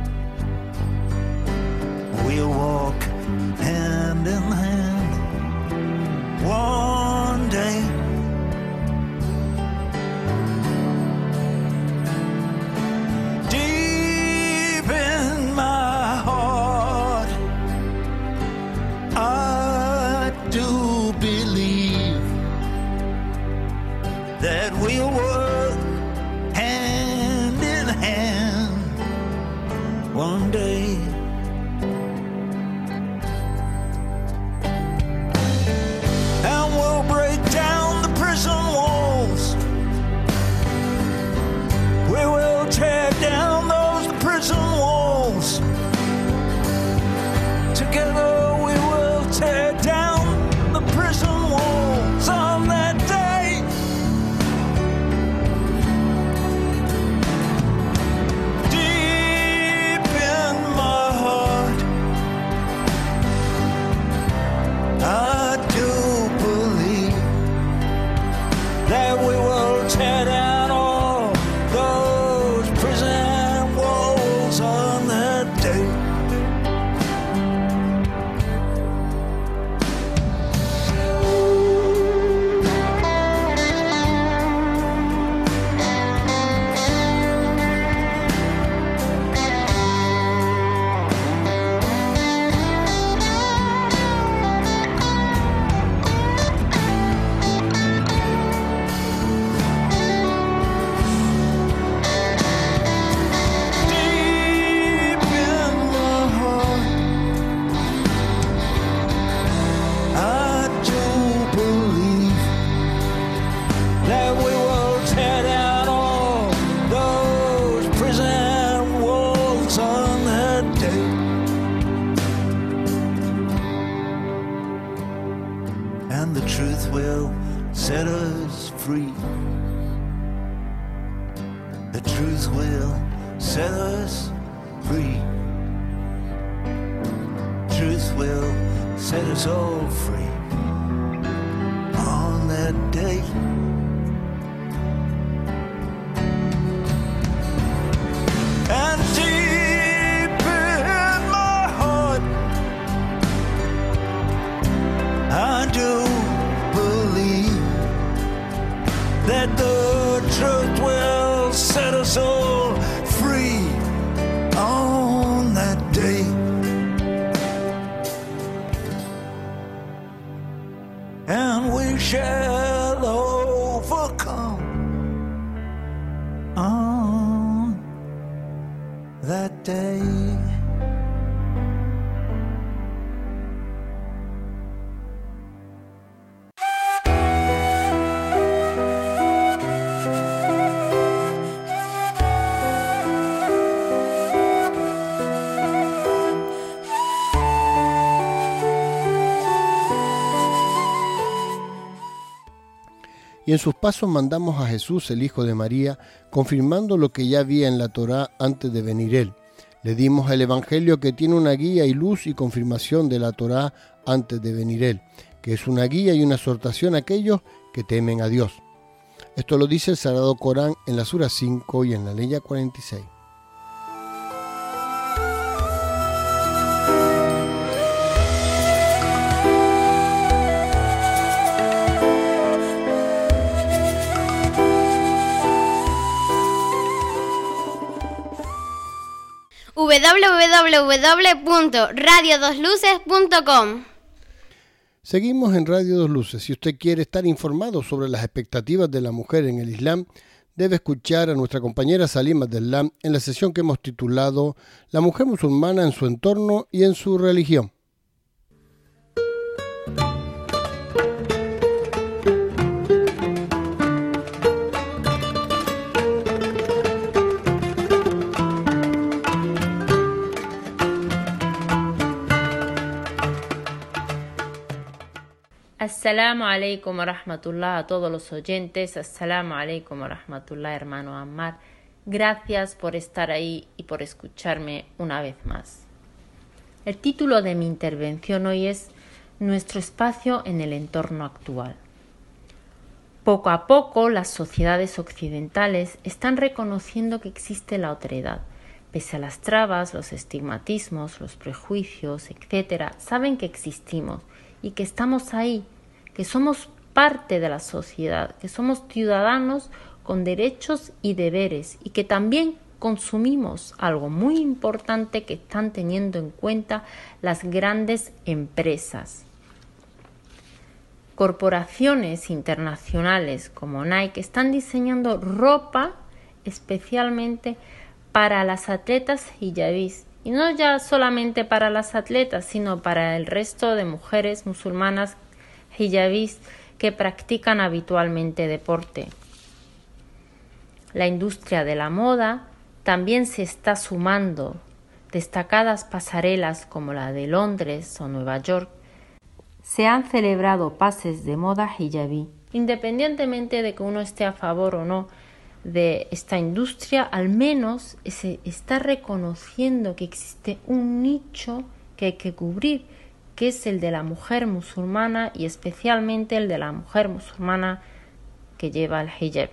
Speaker 1: We'll walk hand in hand one day. Deep in my heart, I do believe that we'll work hand in hand one day. And we'll break down the prison walls. We will tear down those prison walls. Together we will tear down the prison walls on that day. Deep in my heart, I do believe that we will tear down all those prison walls on that day. Deep in my heart, I do believe that we will tear down all those prison walls on that day. And the truth will set us free. The truth will set us free. Truth will set us all free on that day. that day.
Speaker 2: Y en sus pasos mandamos a Jesús, el Hijo de María, confirmando lo que ya había en la Torá antes de venir Él. Le dimos el Evangelio que tiene una guía y luz y confirmación de la Torá antes de venir Él, que es una guía y una exhortación a aquellos que temen a Dios. Esto lo dice el Sagrado Corán en la Sura 5 y en la Leya 46.
Speaker 8: www.radiodosluces.com.
Speaker 2: Seguimos en Radio Dos Luces. Si usted quiere estar informado sobre las expectativas de la mujer en el Islam, debe escuchar a nuestra compañera Salim Abdellam en la sesión que hemos titulado La mujer musulmana en su entorno y en su religión.
Speaker 9: Assalamu alaikum wa rahmatullah a todos los oyentes. Assalamu alaikum wa rahmatullah, hermano Ammar. Gracias por estar ahí y por escucharme una vez más. El título de mi intervención hoy es Nuestro espacio en el entorno actual. Poco a poco las sociedades occidentales están reconociendo que existe la otredad. Pese a las trabas, los estigmatismos, los prejuicios, etc., saben que existimos y que estamos ahí, que somos parte de la sociedad, que somos ciudadanos con derechos y deberes y que también consumimos algo muy importante que están teniendo en cuenta las grandes empresas. Corporaciones internacionales como Nike están diseñando ropa especialmente para las atletas hijabís. Y no ya solamente para las atletas, sino para el resto de mujeres musulmanas hijabís que practican habitualmente deporte. La industria de la moda también se está sumando. Destacadas pasarelas como la de Londres o Nueva York se han celebrado pases de moda hijabí. Independientemente de que uno esté a favor o no de esta industria, al menos se está reconociendo que existe un nicho que hay que cubrir, que es el de la mujer musulmana y especialmente el de la mujer musulmana que lleva el hijab.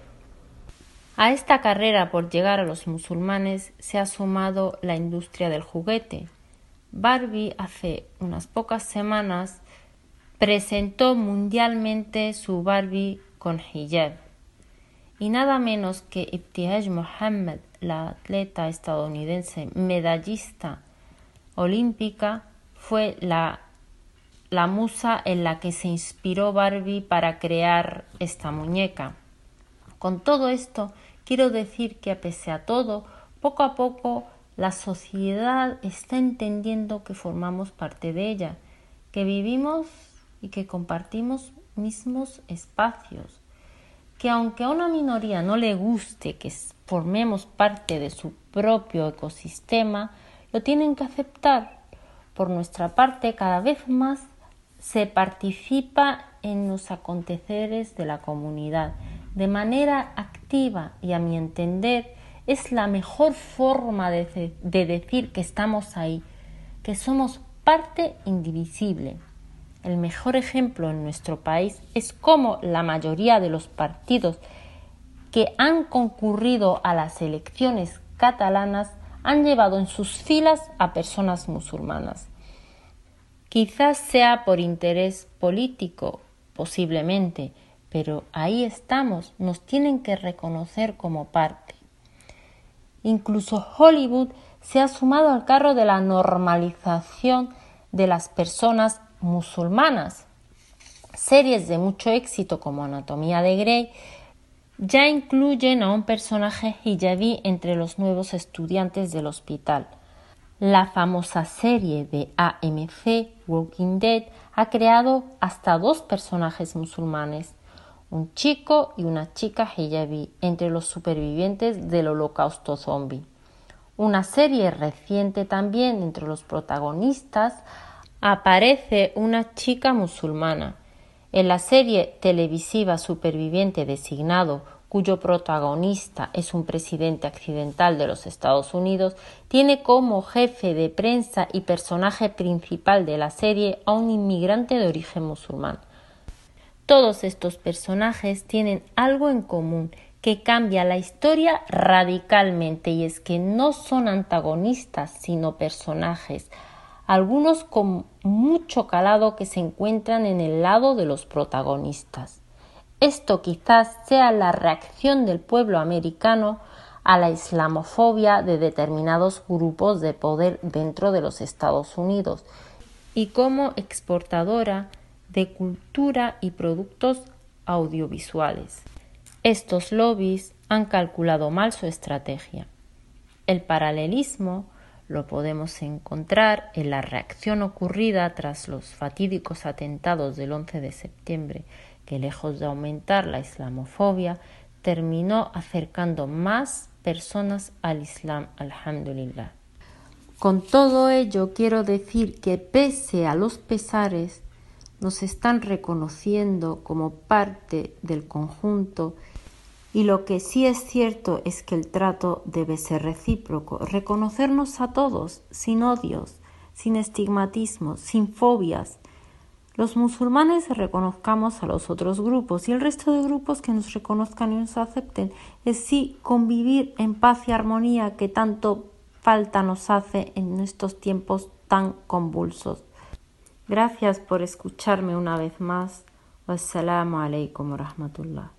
Speaker 9: A esta carrera por llegar a los musulmanes se ha sumado la industria del juguete. Barbie hace unas pocas semanas presentó mundialmente su Barbie con hijab. Y nada menos que Ibtihaj Muhammad, la atleta estadounidense medallista olímpica, fue la musa en la que se inspiró Barbie para crear esta muñeca. Con todo esto, quiero decir que pese a todo, poco a poco la sociedad está entendiendo que formamos parte de ella, que vivimos y que compartimos mismos espacios, que aunque a una minoría no le guste que formemos parte de su propio ecosistema, lo tienen que aceptar. Por nuestra parte, cada vez más se participa en los aconteceres de la comunidad de manera activa y, a mi entender, es la mejor forma de decir que estamos ahí, que somos parte indivisible. El mejor ejemplo en nuestro país es cómo la mayoría de los partidos que han concurrido a las elecciones catalanas han llevado en sus filas a personas musulmanas. Quizás sea por interés político, posiblemente, pero ahí estamos, nos tienen que reconocer como parte. Incluso Hollywood se ha sumado al carro de la normalización de las personas musulmanas. Series de mucho éxito como Anatomía de Grey ya incluyen a un personaje hijabí entre los nuevos estudiantes del hospital. La famosa serie de AMC, Walking Dead, ha creado hasta 2 personajes musulmanes, un chico y una chica hijabí, entre los supervivientes del holocausto zombie. Una serie reciente también, entre los protagonistas, aparece una chica musulmana. En la serie televisiva Superviviente Designado, cuyo protagonista es un presidente accidental de los Estados Unidos, tiene como jefe de prensa y personaje principal de la serie a un inmigrante de origen musulmán. Todos estos personajes tienen algo en común que cambia la historia radicalmente, y es que no son antagonistas sino personajes, algunos con mucho calado que se encuentran en el lado de los protagonistas. Esto quizás sea la reacción del pueblo americano a la islamofobia de determinados grupos de poder dentro de los Estados Unidos y como exportadora de cultura y productos audiovisuales. Estos lobbies han calculado mal su estrategia. El paralelismo lo podemos encontrar en la reacción ocurrida tras los fatídicos atentados del 11 de septiembre, que lejos de aumentar la islamofobia, terminó acercando más personas al Islam, alhamdulillah. Con todo ello quiero decir que pese a los pesares, nos están reconociendo como parte del conjunto, y lo que sí es cierto es que el trato debe ser recíproco, reconocernos a todos, sin odios, sin estigmatismos, sin fobias. Los musulmanes reconozcamos a los otros grupos y el resto de grupos que nos reconozcan y nos acepten, es sí convivir en paz y armonía que tanto falta nos hace en estos tiempos tan convulsos. Gracias por escucharme una vez más. Wassalamu alaikum wa rahmatullah.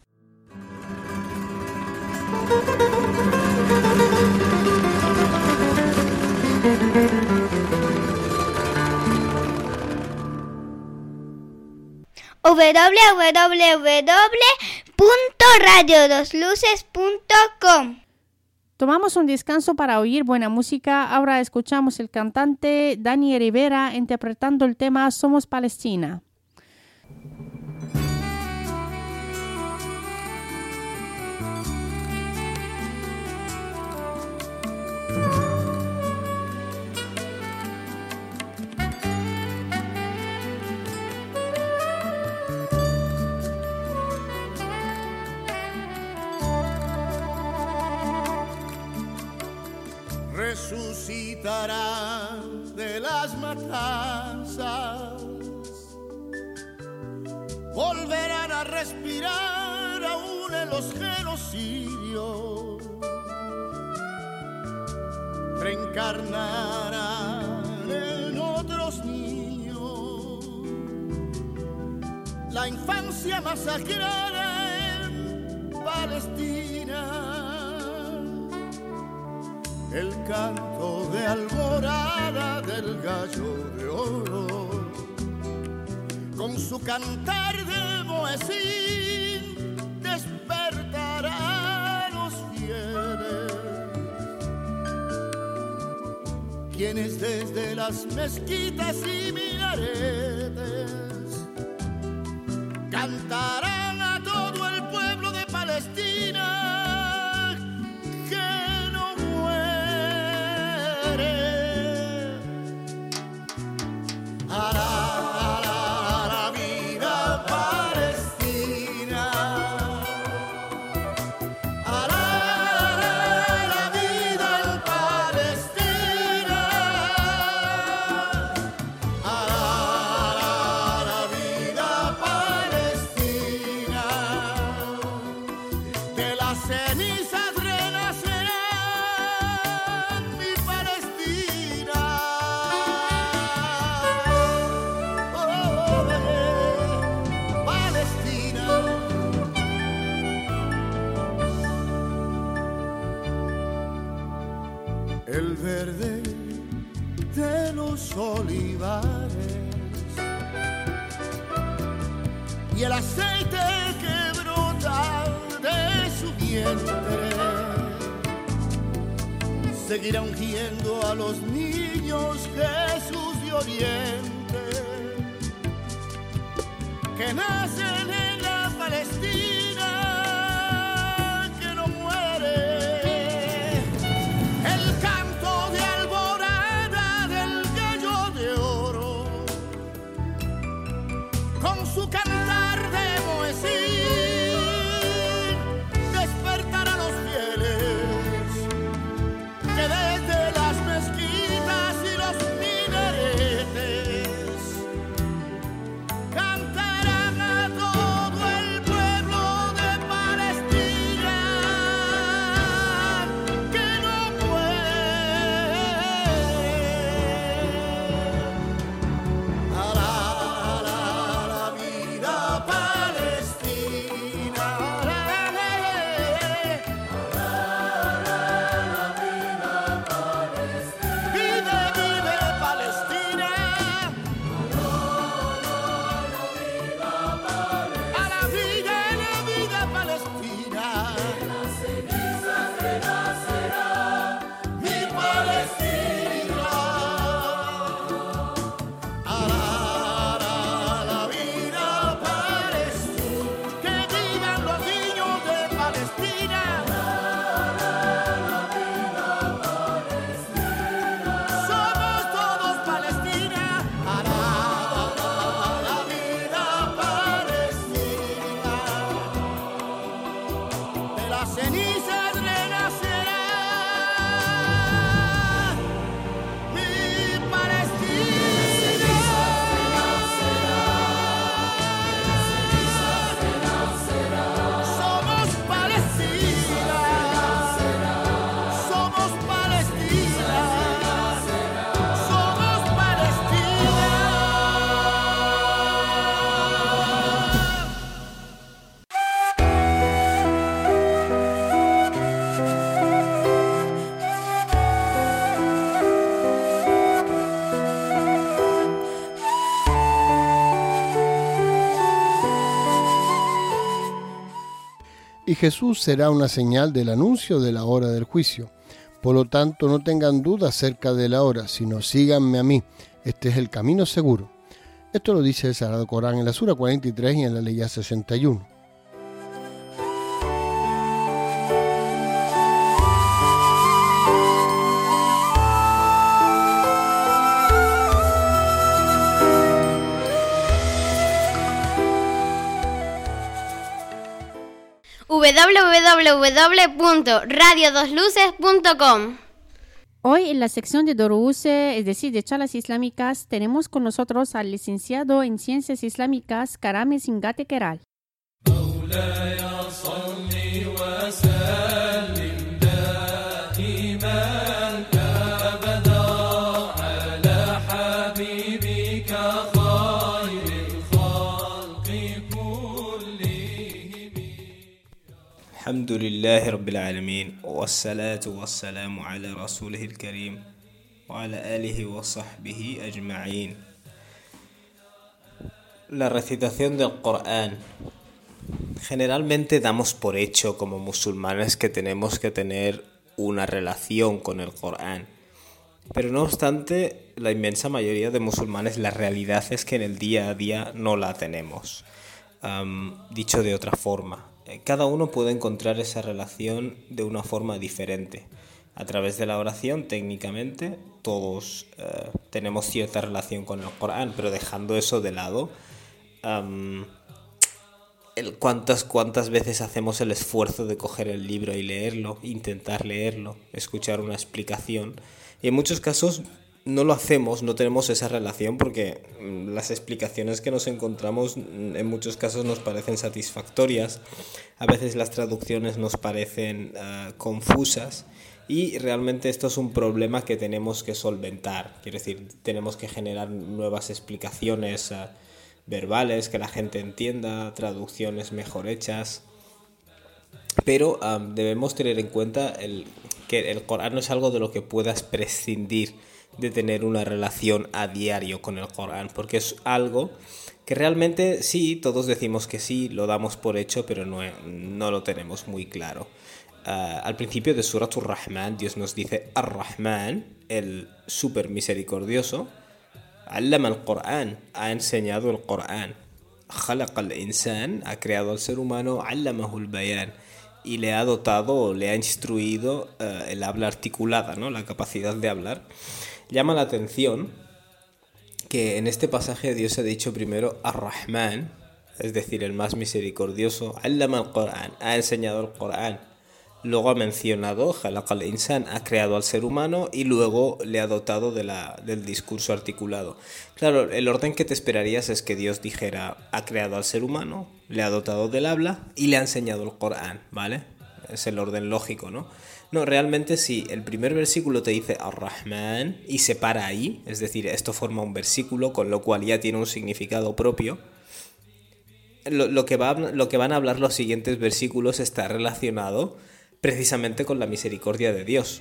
Speaker 8: www.radiodosluces.com.
Speaker 3: Tomamos un descanso para oír buena música. Ahora escuchamos el cantante Dani Rivera interpretando el tema Somos Palestina.
Speaker 10: Resucitará de las matanzas, volverán a respirar aún en los genocidios, reencarnarán en otros niños, la infancia masacrada en Palestina. El canto de alborada del gallo de oro, con su cantar de Moesín, despertará a los fieles, quienes desde las mezquitas y minaretes cantarán a todo el pueblo de Palestina. El verde de los olivares y el aceite que brota de vientre. Seguirá ungiendo a los niños Jesús de Oriente, que nacen en la Palestina, que no muere. El canto de alborada del gallo de oro, con su cantar de Moesín, despertará a los fieles que desde las mezquitas y los minaretes cantarán a todo el pueblo de Palestina, que no muere. La vida palestina. Vive, vive Palestina. A la vida Palestina. Mi Palestina. A la vida Palestina. Que vivan los niños de Palestina. Somos todos Palestina. A la vida Palestina. De las cenizas renacerá mi Palestina. Somos Palestina. Somos Palestina. Somos Palestina.
Speaker 2: Y Jesús será una señal del anuncio de la hora del juicio. Por lo tanto, no tengan duda acerca de la hora, sino síganme a mí. Este es el camino seguro. Esto lo dice el Sagrado Corán en la Sura 43 y en la Ley 61.
Speaker 8: www.radiodosluces.com.
Speaker 3: Hoy en la sección de Doruuse, es decir, de charlas islámicas, tenemos con nosotros al licenciado en Ciencias Islámicas, Karame Singate Keral.
Speaker 11: الحمد لله رب العالمين والصلاة والسلام على رسوله الكريم وعلى آله وصحبه أجمعين. La recitación del Corán. Generalmente damos por hecho como musulmanes que tenemos que tener una relación con el Corán. Pero no obstante, la inmensa mayoría de musulmanes, la realidad es que en el día a día no la tenemos. Dicho de otra forma, cada uno puede encontrar esa relación de una forma diferente. A través de la oración, técnicamente, todos tenemos cierta relación con el Corán, pero dejando eso de lado, ¿cuántas veces hacemos el esfuerzo de coger el libro y leerlo, intentar leerlo, escuchar una explicación? Y en muchos casos no lo hacemos, no tenemos esa relación porque las explicaciones que nos encontramos en muchos casos nos parecen satisfactorias, a veces las traducciones nos parecen confusas y realmente esto es un problema que tenemos que solventar. Quiero decir, tenemos que generar nuevas explicaciones verbales que la gente entienda, traducciones mejor hechas, pero debemos tener en cuenta que el Corán no es algo de lo que puedas prescindir de tener una relación a diario con el Corán, porque es algo que realmente sí, todos decimos que sí, lo damos por hecho, pero no lo tenemos muy claro. Al principio de Surat Ar-Rahman, Dios nos dice Ar-Rahman, el súper misericordioso, Allama al-Qur'an, ha enseñado el Corán. Khalaqa al-insan, ha creado al ser humano, Allamahu al-bayan, y le ha dotado, le ha instruido el habla articulada, ¿no? La capacidad de hablar. Llama la atención que en este pasaje Dios ha dicho primero Ar-Rahman, es decir, el más misericordioso, Allama al-Qur'an, ha enseñado el Corán. Luego ha mencionado Khalaqa al-insan, ha creado al ser humano, y luego le ha dotado del discurso articulado. Claro, el orden que te esperarías es que Dios dijera ha creado al ser humano, le ha dotado del habla y le ha enseñado el Corán, ¿vale? Es el orden lógico, ¿no? No, realmente sí, el primer versículo te dice Ar-Rahman y se para ahí, es decir, esto forma un versículo, con lo cual ya tiene un significado propio. Lo que van a hablar los siguientes versículos está relacionado precisamente con la misericordia de Dios.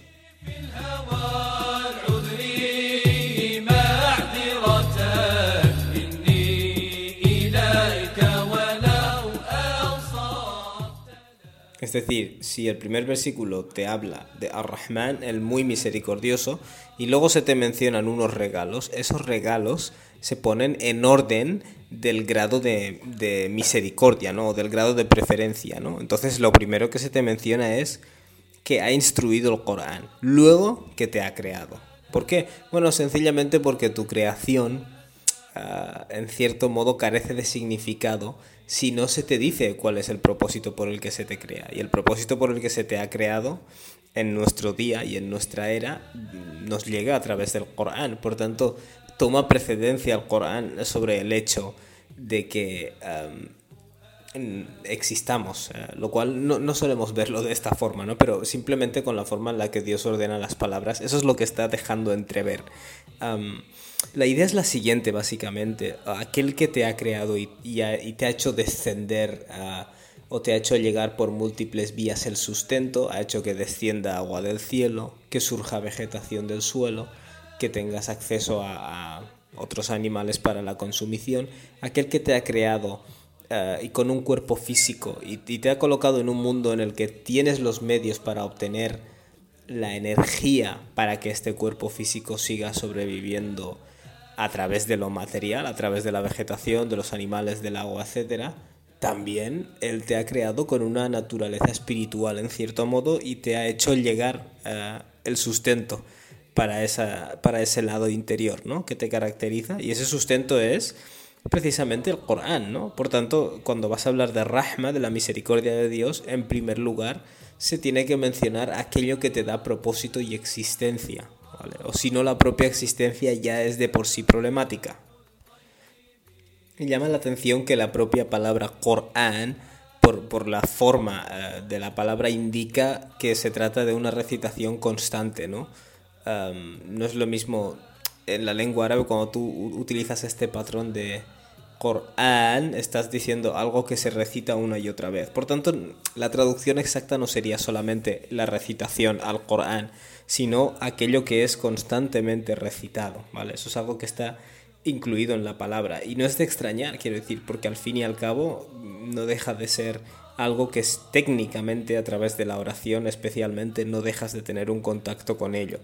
Speaker 11: Es decir, si el primer versículo te habla de Ar-Rahman, el muy misericordioso, y luego se te mencionan unos regalos, esos regalos se ponen en orden del grado de misericordia, ¿no? O del grado de preferencia, ¿no? Entonces lo primero que se te menciona es que ha instruido el Corán, luego que te ha creado. ¿Por qué? Bueno, sencillamente porque tu creación en cierto modo carece de significado si no se te dice cuál es el propósito por el que se te crea. Y el propósito por el que se te ha creado en nuestro día y en nuestra era nos llega a través del Corán. Por tanto, toma precedencia el Corán sobre el hecho de que existamos, lo cual no solemos verlo de esta forma, ¿no? Pero simplemente con la forma en la que Dios ordena las palabras, eso es lo que está dejando entrever. La idea es la siguiente, básicamente: aquel que te ha creado y te ha hecho descender o te ha hecho llegar por múltiples vías el sustento, ha hecho que descienda agua del cielo, que surja vegetación del suelo, que tengas acceso a otros animales para la consumición. Aquel que te ha creado y con un cuerpo físico y te ha colocado en un mundo en el que tienes los medios para obtener la energía para que este cuerpo físico siga sobreviviendo a través de lo material, a través de la vegetación, de los animales, del agua, etc. También Él te ha creado con una naturaleza espiritual en cierto modo y te ha hecho llegar el sustento para ese lado interior, ¿no? Que te caracteriza, y ese sustento es precisamente el Corán, ¿no? Por tanto, cuando vas a hablar de Rahma, de la misericordia de Dios, en primer lugar se tiene que mencionar aquello que te da propósito y existencia, ¿vale? O si no, la propia existencia ya es de por sí problemática. Me llama la atención que la propia palabra Corán, por la forma de la palabra, indica que se trata de una recitación constante, ¿no? No es lo mismo en la lengua árabe cuando tú utilizas este patrón de Corán, estás diciendo algo que se recita una y otra vez. Por tanto, la traducción exacta no sería solamente la recitación al Corán, sino aquello que es constantemente recitado, ¿vale? Eso es algo que está incluido en la palabra. Y no es de extrañar, quiero decir, porque al fin y al cabo no deja de ser algo que es técnicamente, a través de la oración especialmente, no dejas de tener un contacto con ello.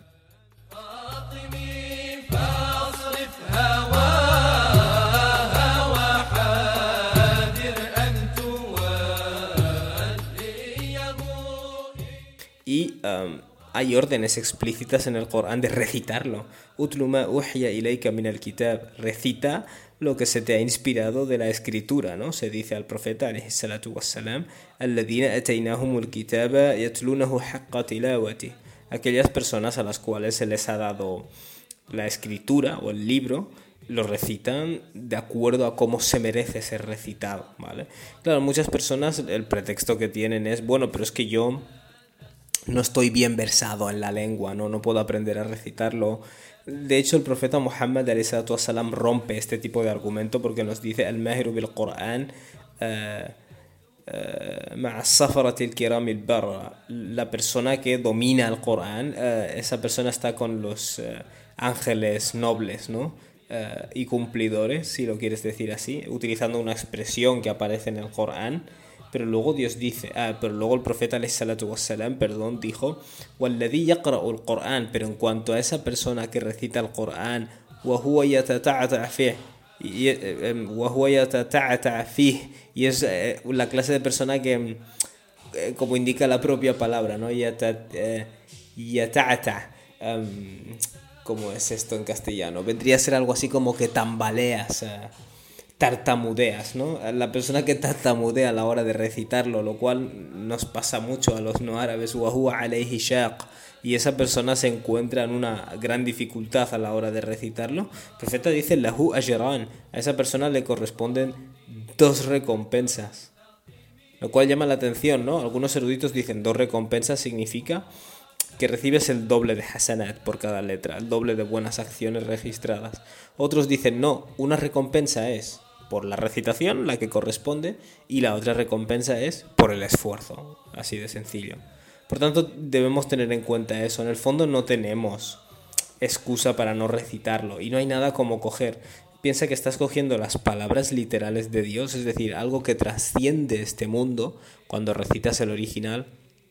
Speaker 11: Y hay órdenes explícitas en el Corán de recitarlo. Utlu ma uhiya ilayka min al-kitab. Recita lo que se te ha inspirado de la escritura, ¿no? Se dice al profeta, alayhi salatu wassalam, alladhina ataynahumul kitaba yatlunahu haqqa tilawati. Aquellas personas a las cuales se les ha dado la escritura o el libro, lo recitan de acuerdo a cómo se merece ser recitado, ¿vale? Claro, muchas personas el pretexto que tienen es, bueno, pero es que yo no estoy bien versado en la lengua, no puedo aprender a recitarlo. De hecho, el profeta Muhammad alayhi salatu wassalam rompe este tipo de argumento porque nos dice: al-mahiru bil Qur'an مع السفرة الكرام البررة. La persona que domina el Corán, esa persona está con los ángeles nobles, ¿no? Y cumplidores, si lo quieres decir así, utilizando una expresión que aparece en el Corán. Pero luego Dios dice, pero luego el profeta alayhi salatu wassalam, dijo, وَالَّذِي يَقْرَأُ الْقُرْآنَ, pero en cuanto a esa persona que recita el Corán, وَهُوَ يَتَتَعْتَعْ فِيهِ, y es la clase de persona que, como indica la propia palabra, ¿no? ¿Cómo es esto en castellano? Vendría a ser algo así como que tambaleas, tartamudeas, ¿no? La persona que tartamudea a la hora de recitarlo, lo cual nos pasa mucho a los no árabes, وَهُوَ عَلَيْهِ شَاقٌ, y esa persona se encuentra en una gran dificultad a la hora de recitarlo. El profeta dice lahu ajran, a esa persona le corresponden 2 recompensas, lo cual llama la atención, ¿no? Algunos eruditos dicen 2 recompensas significa que recibes el doble de hasanat por cada letra, el doble de buenas acciones registradas. Otros dicen no, una recompensa es por la recitación, la que corresponde, y la otra recompensa es por el esfuerzo, así de sencillo. Por tanto, debemos tener en cuenta eso. En el fondo no tenemos excusa para no recitarlo, y no hay nada como coger. Piensa que estás cogiendo las palabras literales de Dios, es decir, algo que trasciende este mundo cuando recitas el original,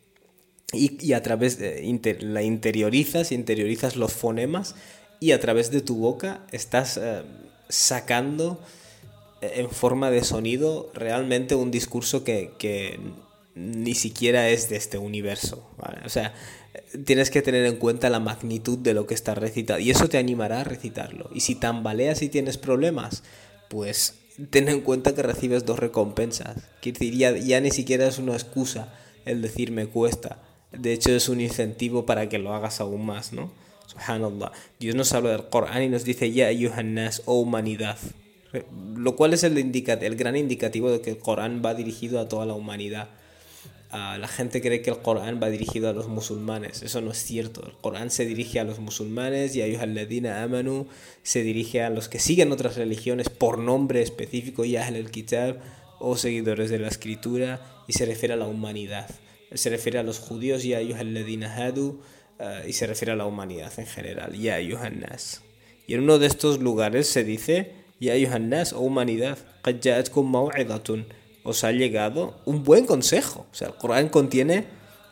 Speaker 11: y a través de la interiorizas los fonemas, y a través de tu boca estás sacando en forma de sonido realmente un discurso que ni siquiera es de este universo, ¿vale? O sea, tienes que tener en cuenta la magnitud de lo que estás recitando, y eso te animará a recitarlo. Y si tambaleas y tienes problemas, pues ten en cuenta que recibes 2 recompensas. Quiero decir, ya ni siquiera es una excusa el decir me cuesta. De hecho, es un incentivo para que lo hagas aún más, ¿no? Subhanallah. Dios nos habla del Corán y nos dice ya ayyuhan nas, o humanidad, lo cual es el gran indicativo de que el Corán va dirigido a toda la humanidad. La gente cree que el Corán va dirigido a los musulmanes. Eso no es cierto. El Corán se dirige a los musulmanes, y ayyuhalladhina amanu se dirige a los que siguen otras religiones por nombre específico, ya ahlul kitab, o seguidores de la escritura, y se refiere a la humanidad. Se refiere a los judíos, ya ayyuhalladhina hadu, y se refiere a la humanidad en general, ya ayyuhan nas. Y en uno de estos lugares se dice ya ayyuhan nas, o humanidad, qad ja'atkum maw'idatun, os ha llegado un buen consejo. O sea, el Corán contiene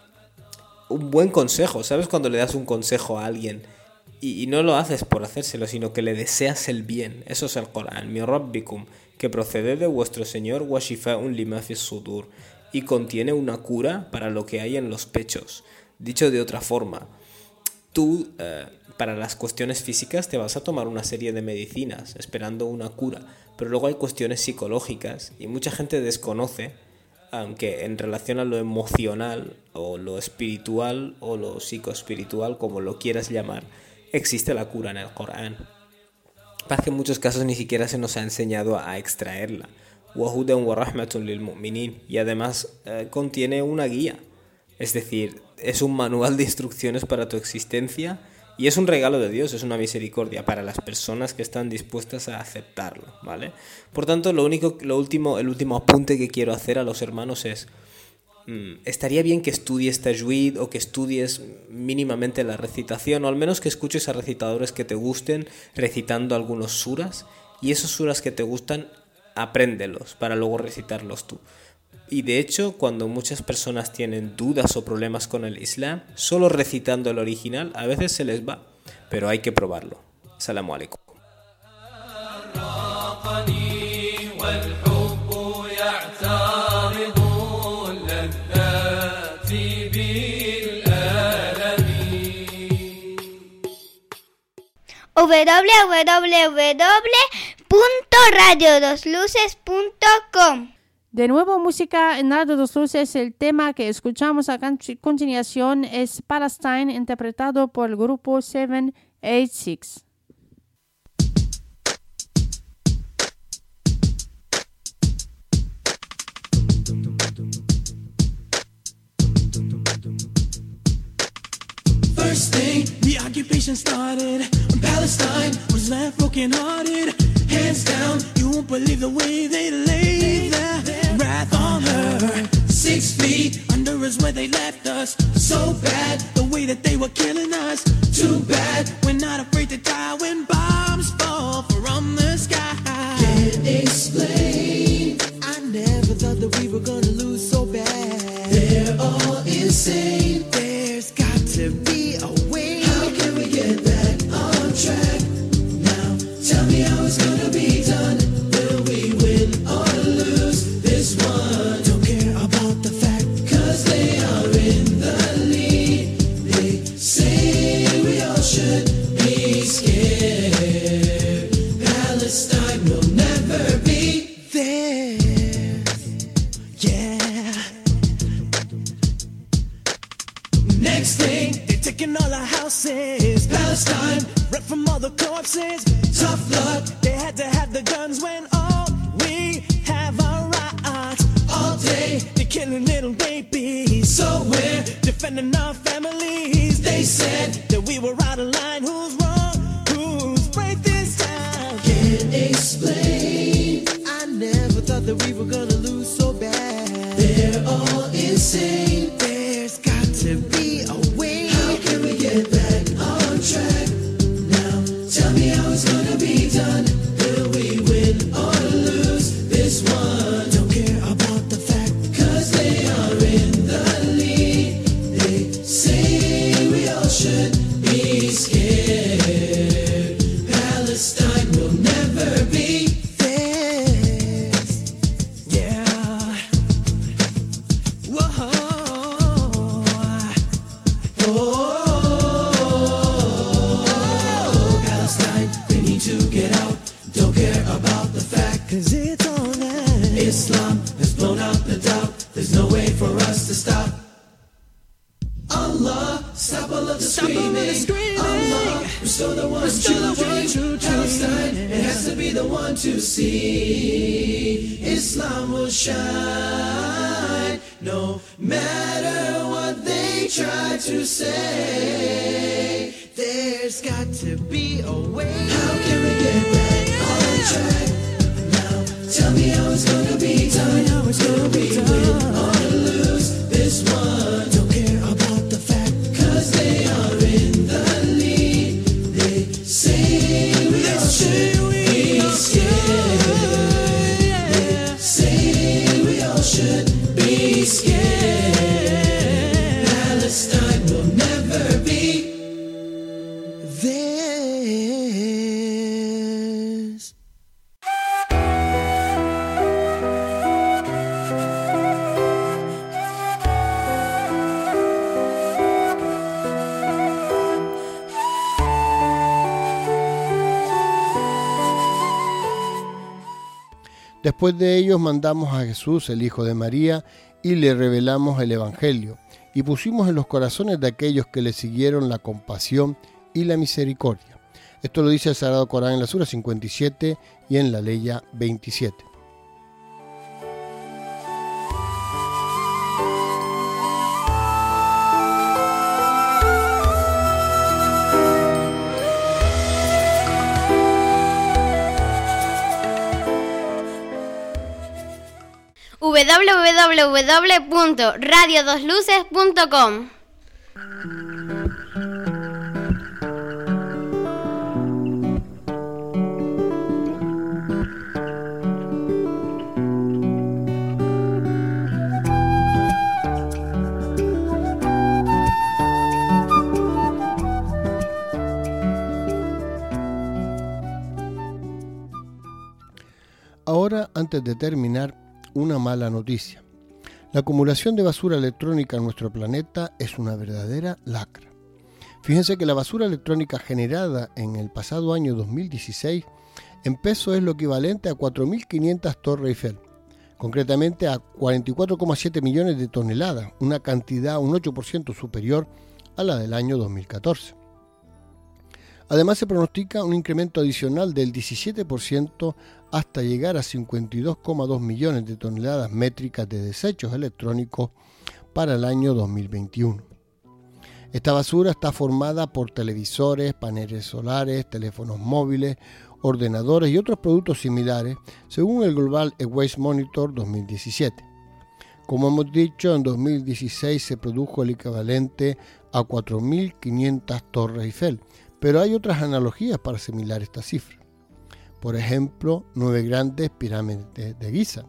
Speaker 11: un buen consejo. ¿Sabes cuando le das un consejo a alguien y no lo haces por hacérselo, sino que le deseas el bien? Eso es el Corán. Mi rabbikum, que procede de vuestro Señor, wa shifa'un lima fis sudur, y contiene una cura para lo que hay en los pechos. Dicho de otra forma, tú para las cuestiones físicas te vas a tomar una serie de medicinas esperando una cura, pero luego hay cuestiones psicológicas, y mucha gente desconoce, aunque en relación a lo emocional o lo espiritual o lo psicoespiritual, como lo quieras llamar, existe la cura en el Corán. Pasa que en muchos casos ni siquiera se nos ha enseñado a extraerla. وَهُدًى وَرَحْمَةٌ لِلْمُؤْمِنِينَ, y además contiene una guía, es decir, es un manual de instrucciones para tu existencia, y es un regalo de Dios, es una misericordia para las personas que están dispuestas a aceptarlo, ¿vale? Por tanto, el último apunte que quiero hacer a los hermanos es, estaría bien que estudies tajwid, o que estudies mínimamente la recitación, o al menos que escuches a recitadores que te gusten recitando algunos suras, y esos suras que te gustan, apréndelos para luego recitarlos tú. Y de hecho, cuando muchas personas tienen dudas o problemas con el Islam, solo recitando el original a veces se les va, pero hay que probarlo. Salamu alaikum.
Speaker 8: www.radio2luces.com.
Speaker 3: De nuevo, música en Radio Dos Luces. El tema que escuchamos a continuación es Palestine, interpretado por el grupo 786.
Speaker 1: First thing, the occupation started when Palestine was left broken-hearted. Hands down, you won't believe the way they laid their wrath on her. be. Under is where they left us. So bad, the way that they were killing us. Too bad, we're not afraid to die when bombs fall from the sky. Can't explain. I never thought that we were gonna lose so bad. They're all insane. There's got to be a way. How can we get back on track? Now, tell me how it's gonna be done. Will we win or lose this one? Don't care about the fact, 'cause they are in the lead. They say we all should be scared. Palestine will never be there. Yeah. Next thing, they're taking all our houses. Palestine, ripped from all the corpses. Tough luck, they had to have the guns when all we have are rights. All day, they're killing little babies. So we're defending our families. They said that we were out of line. Who's wrong? Who's right this time? Can't explain. I never thought that we were gonna lose so bad. They're all insane. There's got to be a way. How can we get back on track? Now, tell me how it's gonna be done. Will we win or lose this one? Don't care about the fact, 'cause they are in the lead. They say we all should be scared. Palestine will never be theirs. Yeah. Whoa. Oh, Palestine, they need to get out. Don't care about the fact, 'cause it's on them. Islam has blown out the doubt. There's no way for us to stop. Allah, stop all of the screaming. Allah, restore the one true dream. Palestine, it has to be the one to see. Islam will shine, no matter what they try to say. There's got to be a way. How can we get back on track? Now, tell me how it's gonna be done. How it's gonna be win or lose this one. Don't care about the fact, 'cause they are in the lead. They say we all should be scared. They say we all should be scared. Palestine will never be theirs.
Speaker 2: Después de ellos mandamos a Jesús, el Hijo de María, y le revelamos el Evangelio, y pusimos en los corazones de aquellos que le siguieron la compasión y la misericordia. Esto lo dice el Sagrado Corán en la Sura 57 y en la Leya 27.
Speaker 8: www.radiodosluces.com.
Speaker 2: Ahora, antes de terminar, una mala noticia. La acumulación de basura electrónica en nuestro planeta es una verdadera lacra. Fíjense que la basura electrónica generada en el pasado año 2016 en peso es lo equivalente a 4.500 Torres Eiffel, concretamente a 44,7 millones de toneladas, una cantidad un 8% superior a la del año 2014. Además, se pronostica un incremento adicional del 17% hasta llegar a 52,2 millones de toneladas métricas de desechos electrónicos para el año 2021. Esta basura está formada por televisores, paneles solares, teléfonos móviles, ordenadores y otros productos similares, según el Global Waste Monitor 2017. Como hemos dicho, en 2016 se produjo el equivalente a 4.500 torres Eiffel, pero hay otras analogías para asimilar esta cifra. Por ejemplo, 9 grandes pirámides de Giza,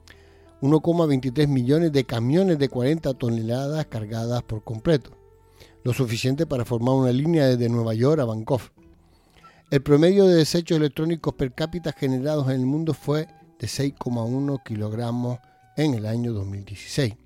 Speaker 2: 1,23 millones de camiones de 40 toneladas cargadas por completo, lo suficiente para formar una línea desde Nueva York a Bangkok. El promedio de desechos electrónicos per cápita generados en el mundo fue de 6,1 kilogramos en el año 2016.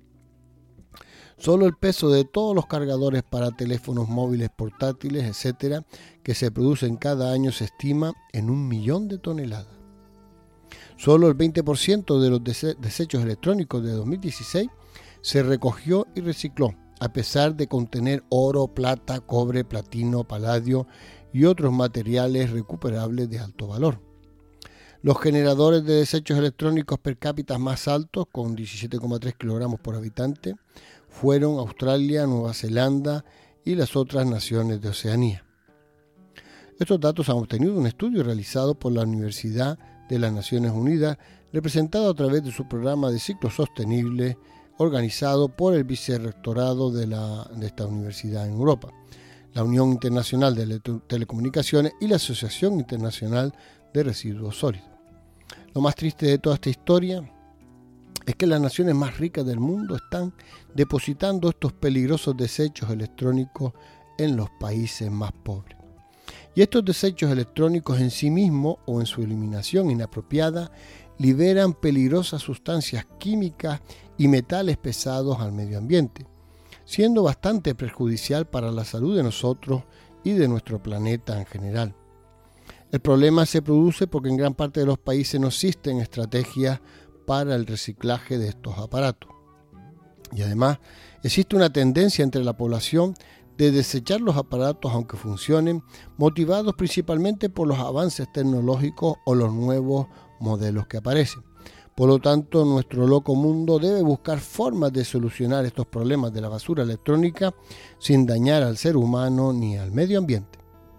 Speaker 2: Solo el peso de todos los cargadores para teléfonos móviles, portátiles, etcétera, que se producen cada año se estima en 1 millón de toneladas. Solo el 20% de los desechos electrónicos de 2016 se recogió y recicló, a pesar de contener oro, plata, cobre, platino, paladio y otros materiales recuperables de alto valor. Los generadores de desechos electrónicos per cápita más altos, con 17,3 kilogramos por habitante, fueron Australia, Nueva Zelanda y las otras naciones de Oceanía. Estos datos han obtenido un estudio realizado por la Universidad de las Naciones Unidas, representado a través de su programa de ciclo sostenible, organizado por el vicerrectorado de esta universidad en Europa, la Unión Internacional de Telecomunicaciones y la Asociación Internacional de Residuos Sólidos. Lo más triste de toda esta historia es que las naciones más ricas del mundo están depositando estos peligrosos desechos electrónicos en los países más pobres. Y estos desechos electrónicos en sí mismos o en su eliminación inapropiada liberan peligrosas sustancias químicas y metales pesados al medio ambiente, siendo bastante perjudicial para la salud de nosotros y de nuestro planeta en general. El problema se produce porque en gran parte de los países no existen estrategias para el reciclaje de estos aparatos. Y además existe una tendencia entre la población de desechar los aparatos aunque funcionen, motivados principalmente por los avances tecnológicos o los nuevos modelos que aparecen. Por lo tanto, nuestro loco mundo debe buscar formas de solucionar estos problemas de la basura electrónica sin dañar al ser humano ni al medio ambiente.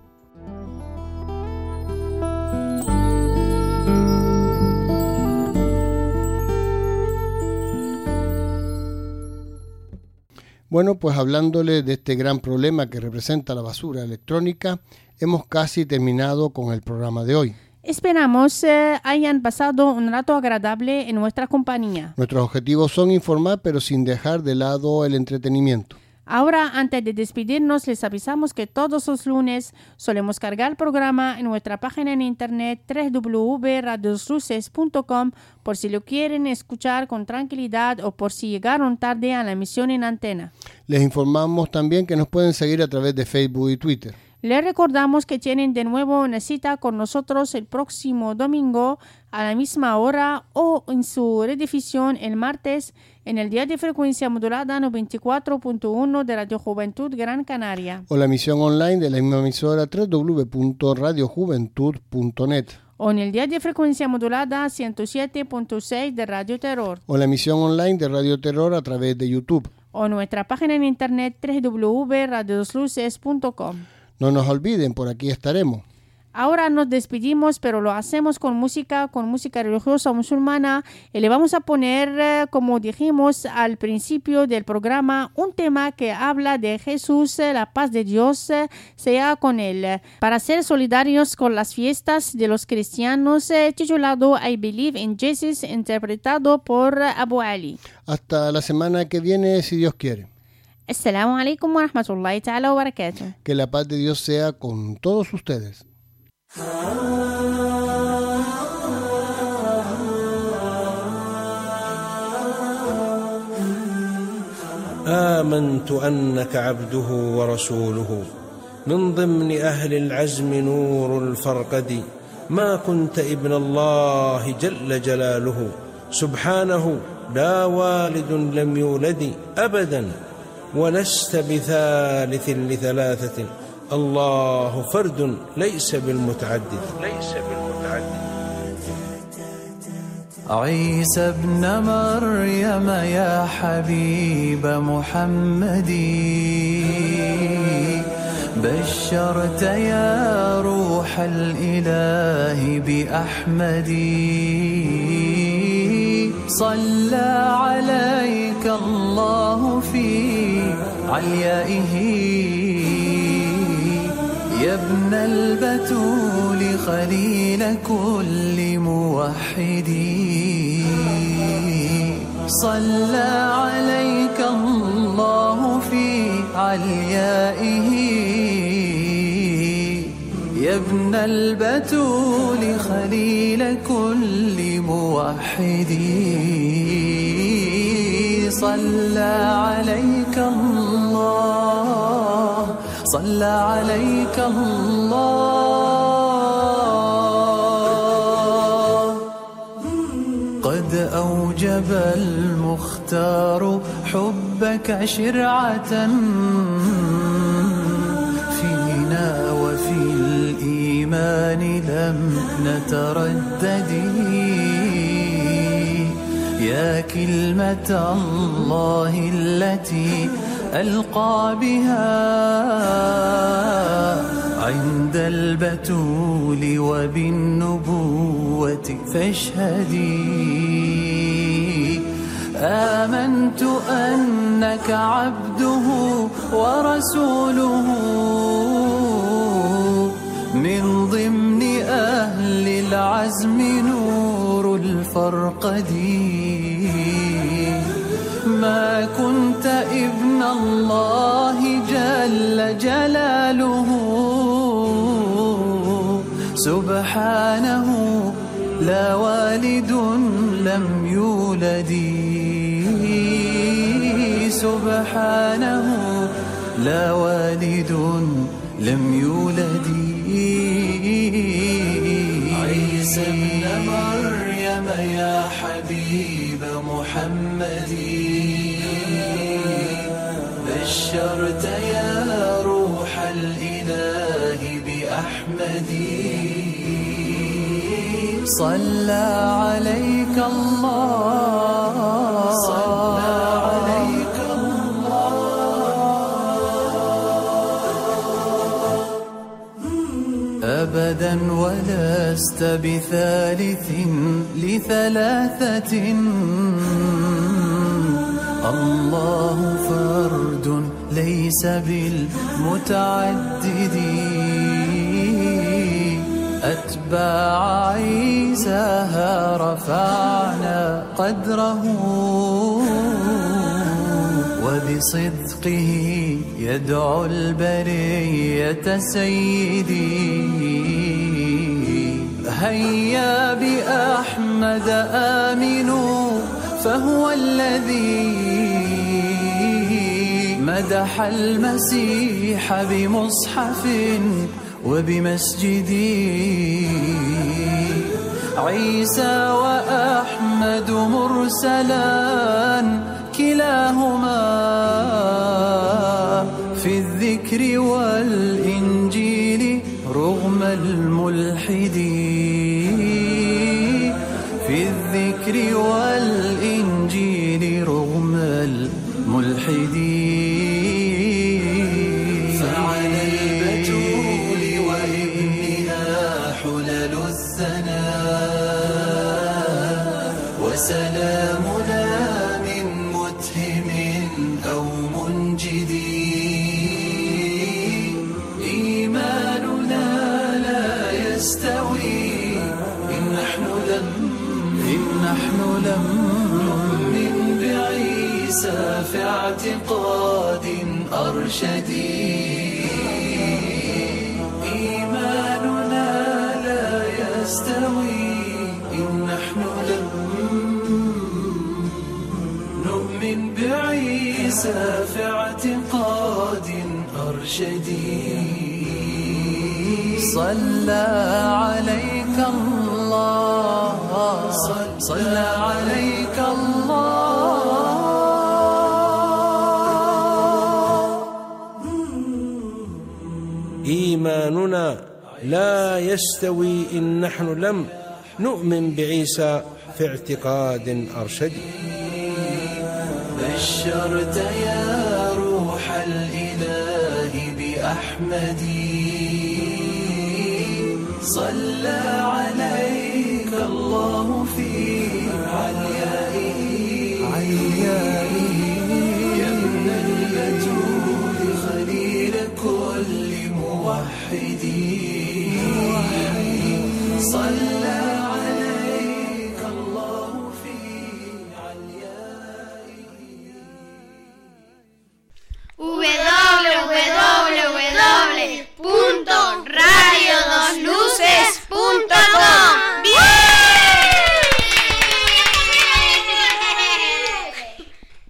Speaker 2: Bueno, pues hablándole de este gran problema que representa la basura electrónica, hemos casi terminado con el programa de hoy.
Speaker 3: Esperamos hayan pasado un rato agradable en nuestra compañía.
Speaker 2: Nuestros objetivos son informar, pero sin dejar de lado el entretenimiento.
Speaker 3: Ahora, antes de despedirnos, les avisamos que todos los lunes solemos cargar el programa en nuestra página en internet www.radiosluces.com por si lo quieren escuchar con tranquilidad o por si llegaron tarde a la emisión en antena.
Speaker 2: Les informamos también que nos pueden seguir a través de Facebook y Twitter.
Speaker 3: Les recordamos que tienen de nuevo una cita con nosotros el próximo domingo a la misma hora o en su redifusión el martes en el día de frecuencia modulada 94.1 de Radio Juventud Gran Canaria.
Speaker 2: O la emisión online de la misma emisora www.radiojuventud.net.
Speaker 3: O en el día de frecuencia modulada 107.6 de Radio Terror.
Speaker 2: O la emisión online de Radio Terror a través de YouTube.
Speaker 3: O nuestra página en internet www.radiosluces.com.
Speaker 2: No nos olviden, por aquí estaremos.
Speaker 3: Ahora nos despedimos, pero lo hacemos con música religiosa musulmana. Y le vamos a poner, como dijimos al principio del programa, un tema que habla de Jesús, la paz de Dios sea con él, para ser solidarios con las fiestas de los cristianos, titulado I Believe in Jesus, interpretado por Abu Ali.
Speaker 2: Hasta la semana que viene, si Dios quiere.
Speaker 3: Assalamu alaikum wa rahmatullahi ta'ala wa barakatuh.
Speaker 2: Que la paz de Dios sea con todos ustedes.
Speaker 12: آمنت أنك عبده ورسوله من ضمن أهل العزم نور الفرقد ما كنت ابن الله جل جلاله سبحانه لا والد لم يولد أبدا ولست بثالث لثلاثة الله فرد ليس بالمتعدد
Speaker 4: عيسى ابن مريم يا حبيب محمدي بشرت يا روح الإله بأحمدي
Speaker 13: صلى عليك الله في عليائه يا ابن البتول خليل كل موحد صلى عليك الله في عليائه يا ابن البتول خليل كل موحد صلى عليك الله صلى عليك الله قد أوجب المختار حبك شرعة فينا وفي الإيمان لم نتردد يا كلمة الله التي ألقى بها عند البتول وبالنبوة فاشهدي آمنت أنك عبده ورسوله من ضمن أهل العزم نور الفرقد ما كنت ابن الله جل جلاله سبحانه لا والد لم يولد سبحانه لا والد لم يولد عيسى ابن مريم يا حبيب محمد بشرت يا روح الإله بأحمد صلى عليك الله صلى عليك أبدا ولست بثالث لثلاثة الله فرد ليس بالمتعدد أتباع عيساها رفعنا قدره وبصدقه يدعو البرية سيدي هيا بأحمد آمنوا فهو الذي مدح المسيح بمصحف وبمسجد عيسى وأحمد مرسلان كلاهما في الذكر والإنجيل رغم الملحد في الذكر والإنجيل رغم الملحد فعلى البتول وابنها حلل الثناء وسلامنا من متهم أو منجد إيماننا لا يستوي إن نحن لم نؤمن بعيسى في اعتقاد أرشدي إيماننا لا يستوي إن نحن لم نؤمن بعيسى في اعتقاد أرشدي صلى عليك الله صلى عليك الله
Speaker 12: إيماننا لا يستوي إن نحن لم نؤمن بعيسى في اعتقاد أرشدي
Speaker 13: بشرت يا روح الإله بأحمدي صلى عليك الله في عليائه صلى